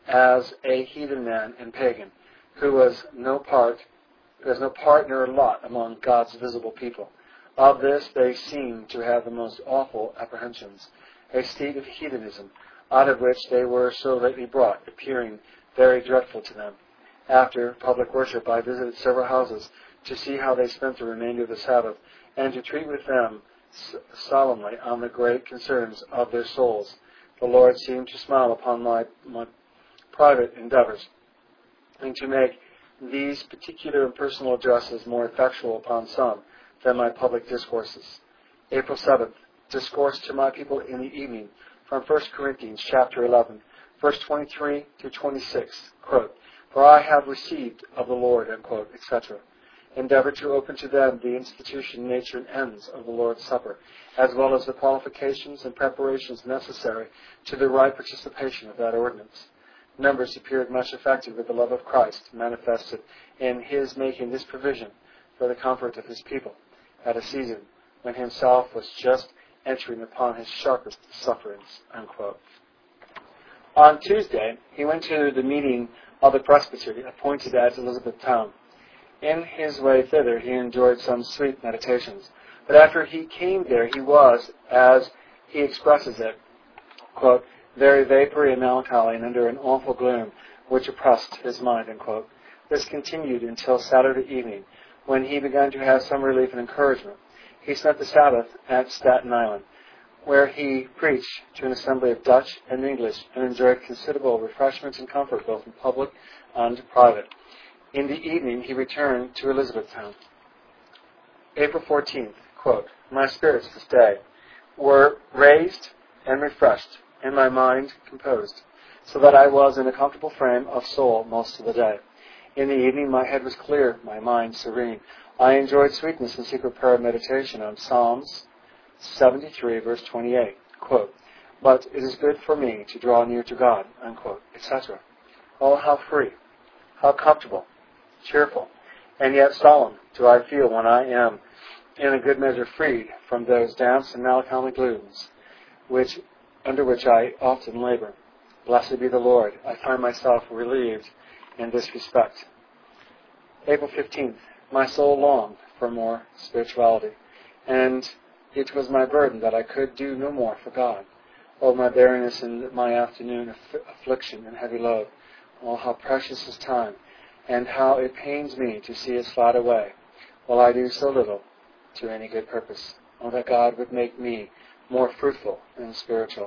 as a heathen man and pagan, who was no part, who has no part nor lot among God's visible people. Of this they seemed to have the most awful apprehensions, a state of heathenism, out of which they were so lately brought, appearing very dreadful to them. After public worship, I visited several houses to see how they spent the remainder of the Sabbath, and to treat with them solemnly on the great concerns of their souls. The Lord seemed to smile upon my, my private endeavors, and to make these particular and personal addresses more effectual upon some than my public discourses. April seventh, discourse to my people in the evening from First Corinthians chapter eleven, verse twenty-three to twenty-six, quote, For I have received of the Lord, unquote, et cetera. Endeavor to open to them the institution, nature, and ends of the Lord's Supper, as well as the qualifications and preparations necessary to the right participation of that ordinance. Numbers appeared much affected with the love of Christ, manifested in his making this provision for the comfort of his people at a season when himself was just entering upon his sharpest sufferings, unquote. On Tuesday, he went to the meeting of the presbytery appointed at Elizabethtown. In his way thither, he enjoyed some sweet meditations. But after he came there, he was, as he expresses it, quote, very vapory and melancholy, and under an awful gloom which oppressed his mind, unquote. This continued until Saturday evening, when he began to have some relief and encouragement. He spent the Sabbath at Staten Island, where he preached to an assembly of Dutch and English, and enjoyed considerable refreshment and comfort both in public and private. In the evening, he returned to Elizabethtown. April fourteenth, quote, My spirits this day were raised and refreshed, and my mind composed, so that I was in a comfortable frame of soul most of the day. In the evening, my head was clear, my mind serene. I enjoyed sweetness and secret prayer and meditation on Psalms seventy-three, verse twenty-eight, quote, But it is good for me to draw near to God, unquote, et cetera. Oh, how free, how comfortable, cheerful, and yet solemn do I feel when I am in a good measure freed from those damps and melancholy glooms which under which I often labor. Blessed be the Lord, I find myself relieved in this respect. April fifteenth. My soul longed for more spirituality, and it was my burden that I could do no more for God. Oh, my barrenness and my afternoon aff- affliction and heavy load. Oh, how precious is time, and how it pains me to see it slide away, while I do so little to any good purpose. Oh, that God would make me more fruitful and spiritual.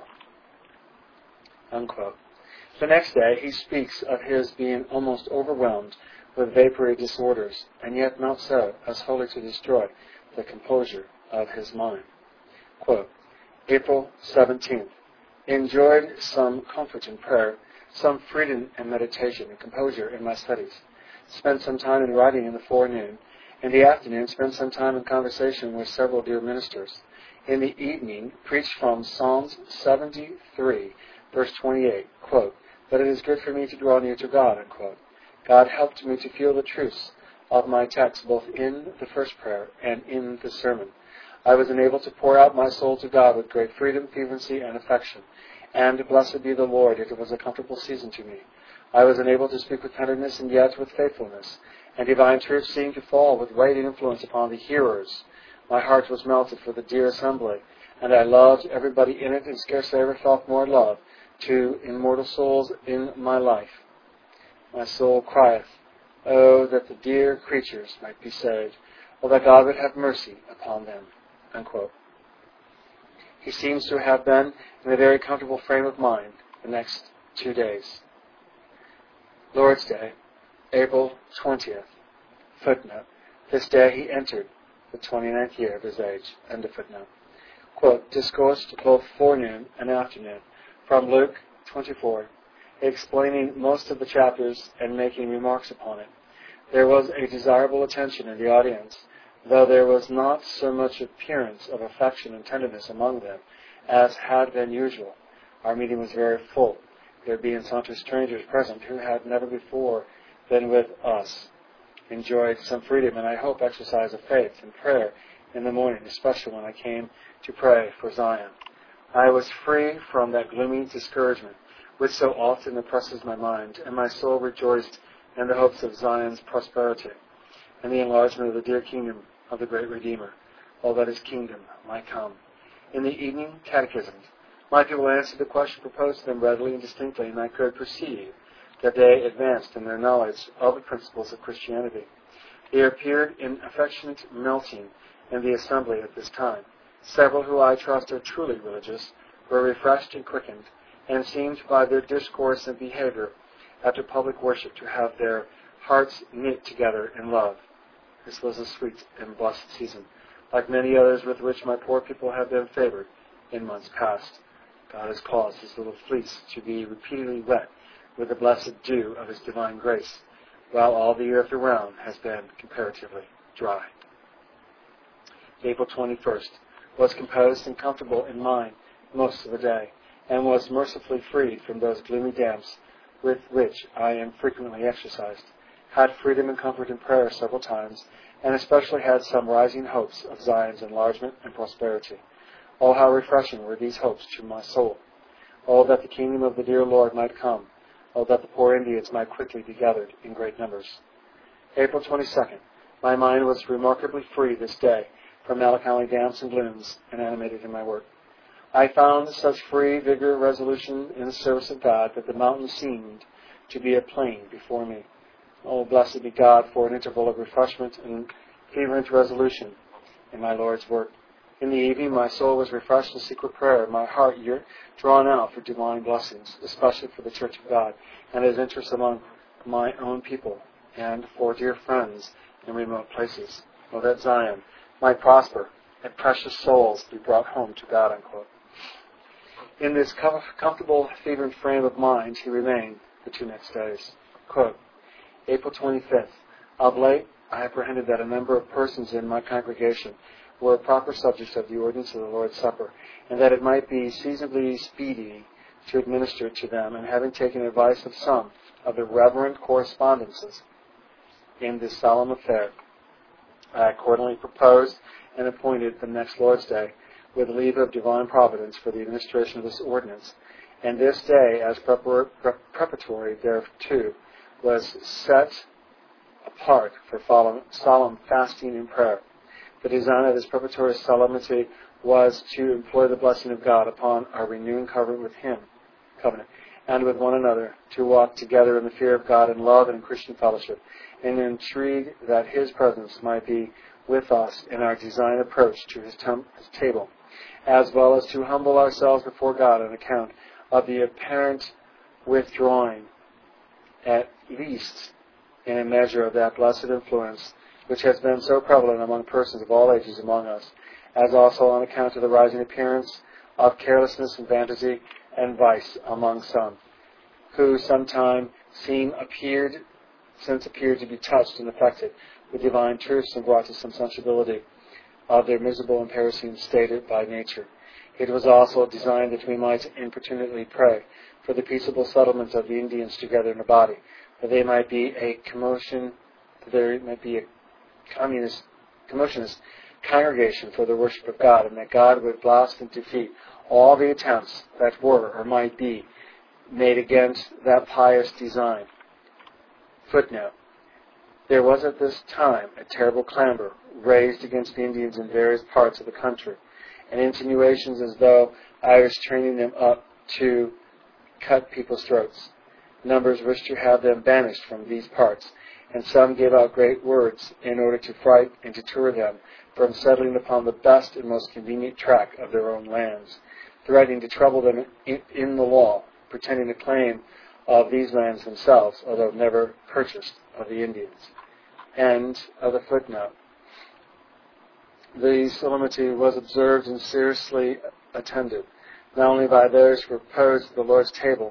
Unquote. The next day he speaks of his being almost overwhelmed with vapory disorders, and yet not so as wholly to destroy the composure of his mind. Quote, April seventeenth. Enjoyed some comfort in prayer, some freedom in meditation and composure in my studies. Spent some time in writing in the forenoon. In the afternoon, spent some time in conversation with several dear ministers. In the evening, preached from Psalms seventy-three, verse twenty-eight, quote, But it is good for me to draw near to God, unquote. God helped me to feel the truths of my text both in the first prayer and in the sermon. I was enabled to pour out my soul to God with great freedom, fervency, and affection. And blessed be the Lord, it was a comfortable season to me. I was enabled to speak with tenderness and yet with faithfulness, and divine truth seemed to fall with weight and influence upon the hearers. My heart was melted for the dear assembly, and I loved everybody in it, and scarcely ever felt more love to immortal souls in my life. My soul crieth, Oh, that the dear creatures might be saved. Oh, that God would have mercy upon them. Unquote. He seems to have been in a very comfortable frame of mind the next two days. Lord's Day, April twentieth. Footnote. This day he entered the twenty-ninth year of his age. End of footnote. Quote, discoursed both forenoon and afternoon from Luke twenty-four, explaining most of the chapters and making remarks upon it. There was a desirable attention in the audience, though there was not so much appearance of affection and tenderness among them as had been usual. Our meeting was very full, there being saunter strangers present who had never before been with us. Enjoyed some freedom and I hope exercise of faith and prayer in the morning, especially when I came to pray for Zion. I was free from that gloomy discouragement which so often oppresses my mind, and my soul rejoiced in the hopes of Zion's prosperity and the enlargement of the dear kingdom of the great Redeemer, all that his kingdom might come. In the evening catechisms, my people answered the question proposed to them readily and distinctly, and I could perceive that they advanced in their knowledge of the principles of Christianity. There appeared in affectionate melting in the assembly at this time. Several who I trust are truly religious were refreshed and quickened, and seemed by their discourse and behavior after public worship to have their hearts knit together in love. This was a sweet and blessed season, like many others with which my poor people have been favored in months past. God has caused his little fleece to be repeatedly wet with the blessed dew of his divine grace, while all the earth around has been comparatively dry. April twenty-first was composed and comfortable in mind most of the day, and was mercifully freed from those gloomy damps with which I am frequently exercised. Had freedom and comfort in prayer several times, and especially had some rising hopes of Zion's enlargement and prosperity. Oh, how refreshing were these hopes to my soul! Oh, that the kingdom of the dear Lord might come. Oh, that the poor Indians might quickly be gathered in great numbers. April twenty-second. My mind was remarkably free this day from melancholy damps and glooms, and animated in my work. I found such free vigor, resolution in the service of God that the mountain seemed to be a plain before me. Oh, blessed be God for an interval of refreshment and fervent resolution in my Lord's work. In the evening, my soul was refreshed in secret prayer, my heart year drawn out for divine blessings, especially for the Church of God and his interests among my own people, and for dear friends in remote places. Oh, that Zion might prosper and precious souls be brought home to God, unquote. In this com- comfortable, fervent frame of mind, he remained the two next days. Quote, April twenty-fifth. Of late, I apprehended that a number of persons in my congregation were proper subjects of the ordinance of the Lord's Supper, and that it might be seasonably speedy to administer it to them, and having taken advice of some of the reverend correspondences in this solemn affair, I accordingly proposed and appointed the next Lord's Day, with leave of divine providence, for the administration of this ordinance. And this day, as prepar- pre- preparatory thereto, was set apart for solemn fasting and prayer. The design of this preparatory solemnity was to employ the blessing of God upon our renewing covenant with Him, covenant, and with one another, to walk together in the fear of God in love and in Christian fellowship, and intrigue that His presence might be with us in our designed approach to His, tem- his table, as well as to humble ourselves before God on account of the apparent withdrawing, at least in a measure, of that blessed influence which has been so prevalent among persons of all ages among us, as also on account of the rising appearance of carelessness and vanity and vice among some, who sometime seem appeared, since appeared to be touched and affected with divine truths and brought to some sensibility of their miserable and perishing state by nature. It was also designed that we might importunately pray for the peaceable settlement of the Indians together in a body, that they might be a commotion, that there might be a communist, commotionist congregation for the worship of God, and that God would blast and defeat all the attempts that were or might be made against that pious design. Footnote. There was at this time a terrible clamor raised against the Indians in various parts of the country, and insinuations as though I was training them up to cut people's throats. Numbers wished to have them banished from these parts, and some gave out great words in order to fright and deter them from settling upon the best and most convenient tract of their own lands, threatening to trouble them in, in the law, pretending to claim of these lands themselves, although never purchased of the Indians. End of the footnote. The solemnity was observed and seriously attended, not only by those who proposed the Lord's table,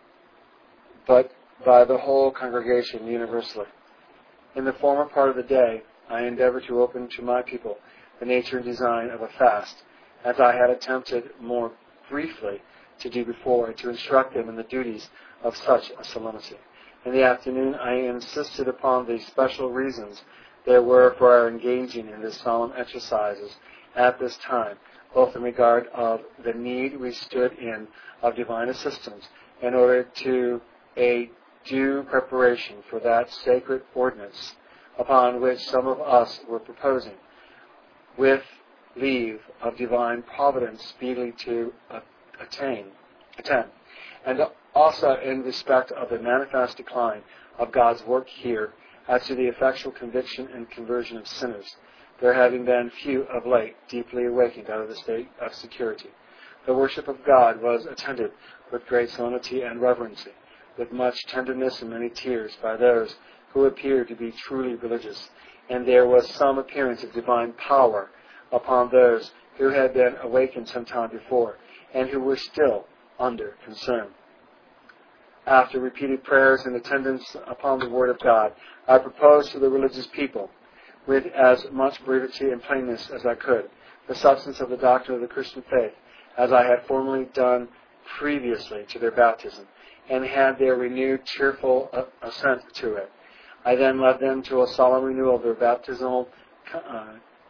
but by the whole congregation universally. In the former part of the day, I endeavored to open to my people the nature and design of a fast, as I had attempted more briefly to do before, to instruct them in the duties of such a solemnity. In the afternoon, I insisted upon the special reasons there were for our engaging in these solemn exercises at this time, both in regard of the need we stood in of divine assistance in order to a due preparation for that sacred ordinance upon which some of us were proposing, with leave of divine providence speedily to uh, attain, attend, and also in respect of the manifest decline of God's work here as to the effectual conviction and conversion of sinners, there having been few of late deeply awakened out of the state of security. The worship of God was attended with great solemnity and reverency, with much tenderness and many tears by those who appeared to be truly religious, and there was some appearance of divine power upon those who had been awakened some time before, and who were still under concern. After repeated prayers and attendance upon the Word of God, I proposed to the religious people, with as much brevity and plainness as I could, the substance of the doctrine of the Christian faith, as I had formerly done previously to their baptism, and had their renewed cheerful assent to it. I then led them to a solemn renewal of their baptismal uh,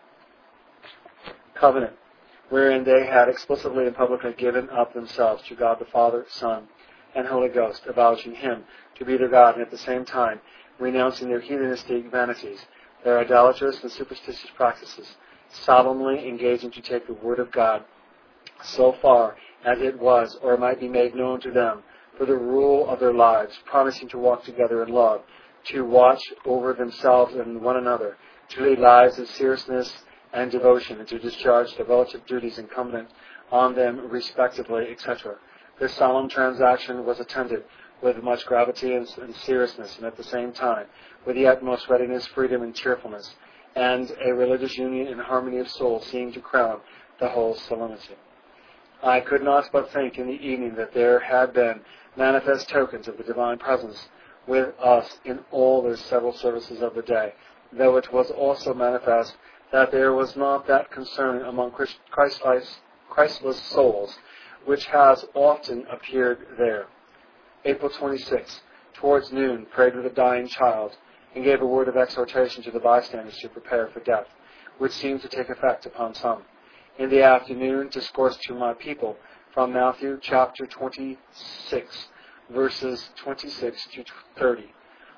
covenant, wherein they had explicitly and publicly given up themselves to God the Father, Son, and Holy Ghost, acknowledging Him to be their God, and at the same time renouncing their heathenistic vanities, their idolatrous and superstitious practices, solemnly engaging to take the Word of God so far as it was or might be made known to them for the rule of their lives, promising to walk together in love, to watch over themselves and one another, to lead lives of seriousness and devotion, and to discharge the relative duties incumbent on them respectively, et cetera. This solemn transaction was attended with much gravity and, and seriousness, and at the same time with the utmost readiness, freedom, and cheerfulness, and a religious union and harmony of soul seemed to crown the whole solemnity. I could not but think in the evening that there had been manifest tokens of the divine presence with us in all the several services of the day, though it was also manifest that there was not that concern among Christless, Christless souls which has often appeared there. April twenty-sixth, towards noon, prayed with a dying child, and gave a word of exhortation to the bystanders to prepare for death, which seemed to take effect upon some. In the afternoon, discoursed to my people from Matthew chapter twenty-six, verses twenty-six to thirty,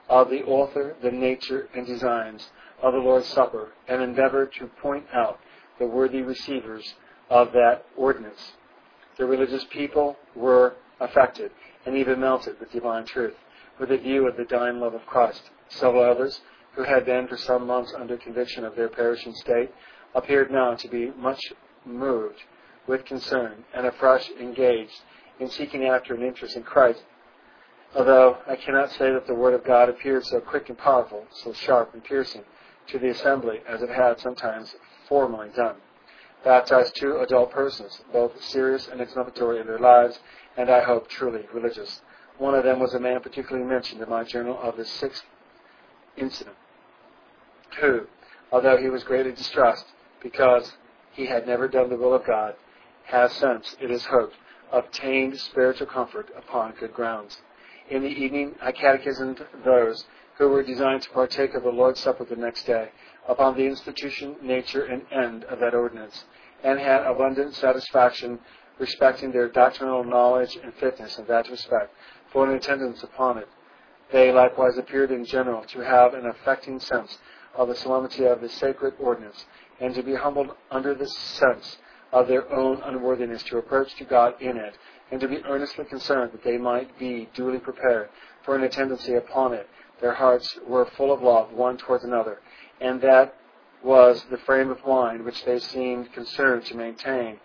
of the author, the nature, and designs of the Lord's Supper, and endeavored to point out the worthy receivers of that ordinance. The religious people were affected and even melted with divine truth, with a view of the dying love of Christ. Several others, who had been for some months under conviction of their perishing state, appeared now to be much moved with concern and afresh engaged in seeking after an interest in Christ, although I cannot say that the Word of God appeared so quick and powerful, so sharp and piercing to the assembly as it had sometimes formerly done. Baptized two adult persons, both serious and exemplary in their lives, and I hope truly religious. One of them was a man particularly mentioned in my journal of the sixth incident, who, although he was greatly distressed because he had never done the will of God, has since, it is hoped, obtained spiritual comfort upon good grounds. In the evening, I catechismed those who were designed to partake of the Lord's Supper the next day upon the institution, nature, and end of that ordinance, and had abundant satisfaction respecting their doctrinal knowledge and fitness in that respect for an attendance upon it. They likewise appeared in general to have an affecting sense of the solemnity of the sacred ordinance, and to be humbled under the sense of their own unworthiness to approach to God in it, and to be earnestly concerned that they might be duly prepared for an attendance upon it. Their hearts were full of love one towards another, and that was the frame of mind which they seemed concerned to maintain,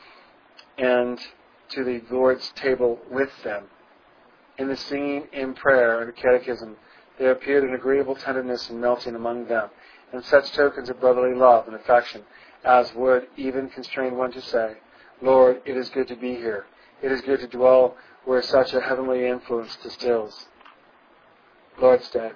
and to the Lord's table with them. In the singing and prayer and the catechism, there appeared an agreeable tenderness and melting among them, and such tokens of brotherly love and affection as would even constrain one to say, Lord, it is good to be here. It is good to dwell where such a heavenly influence distills. Lord's Day,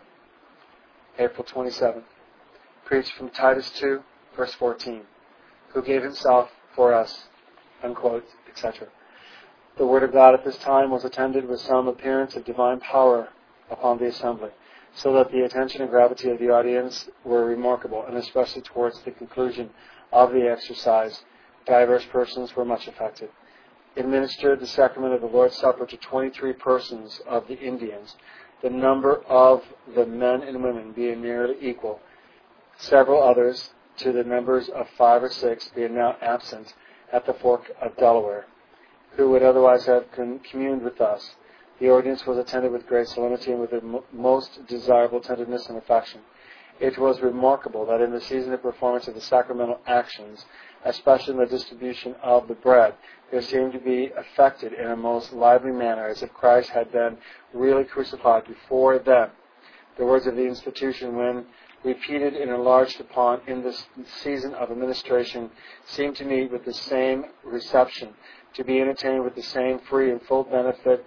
April twenty-seventh. Preached from Titus two, verse fourteen. Who gave himself for us, unquote, et cetera. The Word of God at this time was attended with some appearance of divine power upon the assembly, so that the attention and gravity of the audience were remarkable, and especially towards the conclusion of the exercise, divers persons were much affected. Administered the sacrament of the Lord's Supper to twenty-three persons of the Indians, the number of the men and women being nearly equal, several others to the numbers of five or six being now absent at the Fork of Delaware, who would otherwise have communed with us. The audience was attended with great solemnity and with the most desirable tenderness and affection. It was remarkable that in the season of performance of the sacramental actions, especially in the distribution of the bread, there seemed to be affected in a most lively manner, as if Christ had been really crucified before them. The words of the institution, when repeated and enlarged upon in the season of administration, seemed to meet with the same reception, to be entertained with the same free and full benefit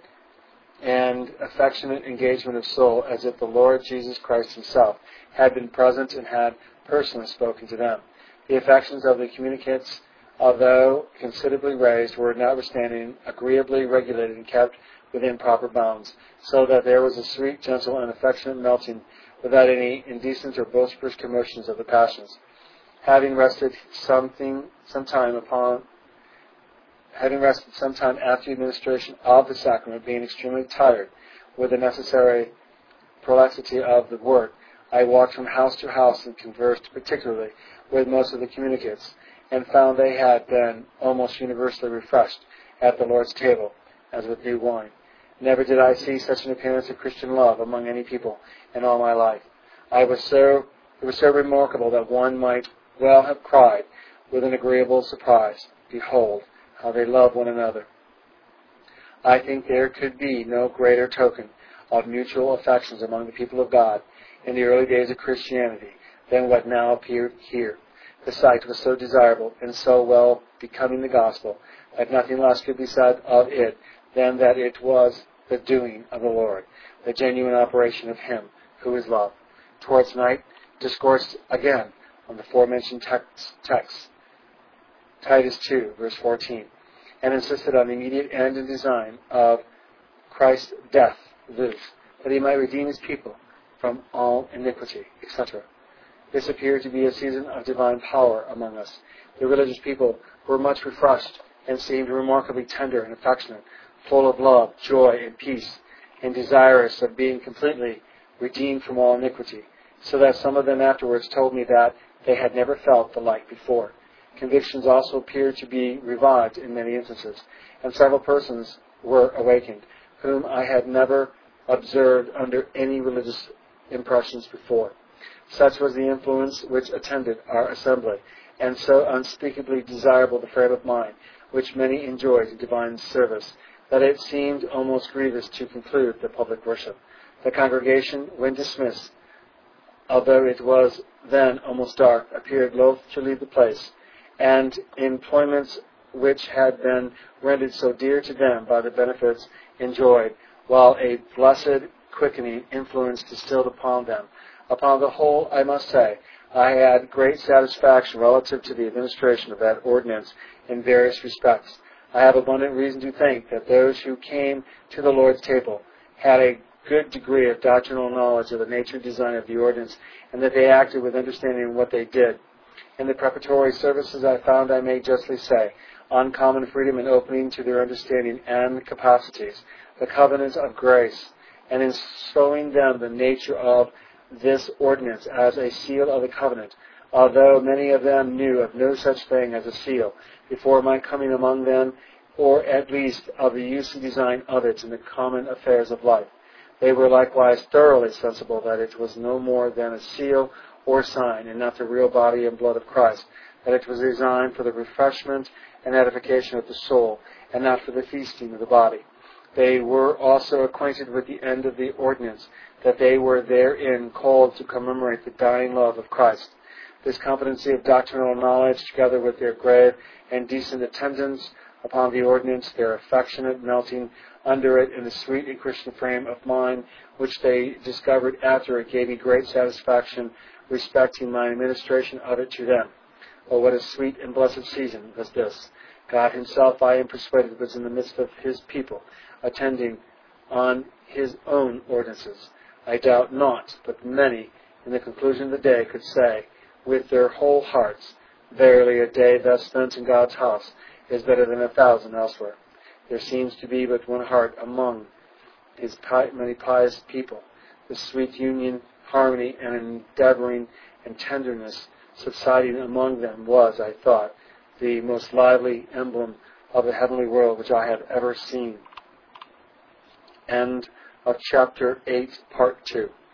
and affectionate engagement of soul, as if the Lord Jesus Christ himself had been present and had personally spoken to them. The affections of the communicants, although considerably raised, were notwithstanding agreeably regulated and kept within proper bounds, so that there was a sweet, gentle, and affectionate melting without any indecent or boisterous commotions of the passions. Having rested something, some time upon Having rested some time after the administration of the sacrament, being extremely tired with the necessary prolixity of the work, I walked from house to house and conversed particularly with most of the communicants, and found they had been almost universally refreshed at the Lord's table, as with new wine. Never did I see such an appearance of Christian love among any people in all my life. I was so it was so remarkable that one might well have cried with an agreeable surprise, Behold, how they love one another. I think there could be no greater token of mutual affections among the people of God in the early days of Christianity than what now appeared here. The sight was so desirable and so well becoming the gospel that nothing less could be said of it than that it was the doing of the Lord, the genuine operation of Him who is love. Towards night, discoursed again on the aforementioned text, text Titus two, verse fourteen, and insisted on the immediate end and design of Christ's death, this, that He might redeem His people from all iniquity, et cetera. This appeared to be a season of divine power among us. The religious people were much refreshed and seemed remarkably tender and affectionate, full of love, joy, and peace, and desirous of being completely redeemed from all iniquity, so that some of them afterwards told me that they had never felt the like before. Convictions also appeared to be revived in many instances, and several persons were awakened, whom I had never observed under any religious impressions before. Such was the influence which attended our assembly, and so unspeakably desirable the frame of mind which many enjoyed in divine service, that it seemed almost grievous to conclude the public worship. The congregation, when dismissed, although it was then almost dark, appeared loath to leave the place, and employments which had been rendered so dear to them by the benefits enjoyed, while a blessed quickening influence distilled upon them. Upon the whole, I must say, I had great satisfaction relative to the administration of that ordinance in various respects. I have abundant reason to think that those who came to the Lord's table had a good degree of doctrinal knowledge of the nature and design of the ordinance, and that they acted with understanding in what they did. In the preparatory services I found, I may justly say, uncommon freedom and opening to their understanding and capacities, the covenants of grace, and in showing them the nature of this ordinance as a seal of the covenant, although many of them knew of no such thing as a seal before my coming among them, or at least of the use and design of it in the common affairs of life. They were likewise thoroughly sensible that it was no more than a seal or sign, and not the real body and blood of Christ, that it was designed for the refreshment and edification of the soul, and not for the feasting of the body. They were also acquainted with the end of the ordinance, that they were therein called to commemorate the dying love of Christ. This competency of doctrinal knowledge, together with their grave and decent attendance upon the ordinance, their affectionate melting under it in the sweet and Christian frame of mind which they discovered after it, gave me great satisfaction respecting my administration of it to them. Oh, what a sweet and blessed season was this! God himself, I am persuaded, was in the midst of his people, attending on his own ordinances. I doubt not, but many, in the conclusion of the day, could say, with their whole hearts, verily a day thus spent in God's house is better than a thousand elsewhere. There seems to be but one heart among his pi- many pious people. The sweet union, harmony, and endeavoring and tenderness subsiding among them was, I thought, the most lively emblem of the heavenly world which I have ever seen. End of chapter eight, part two.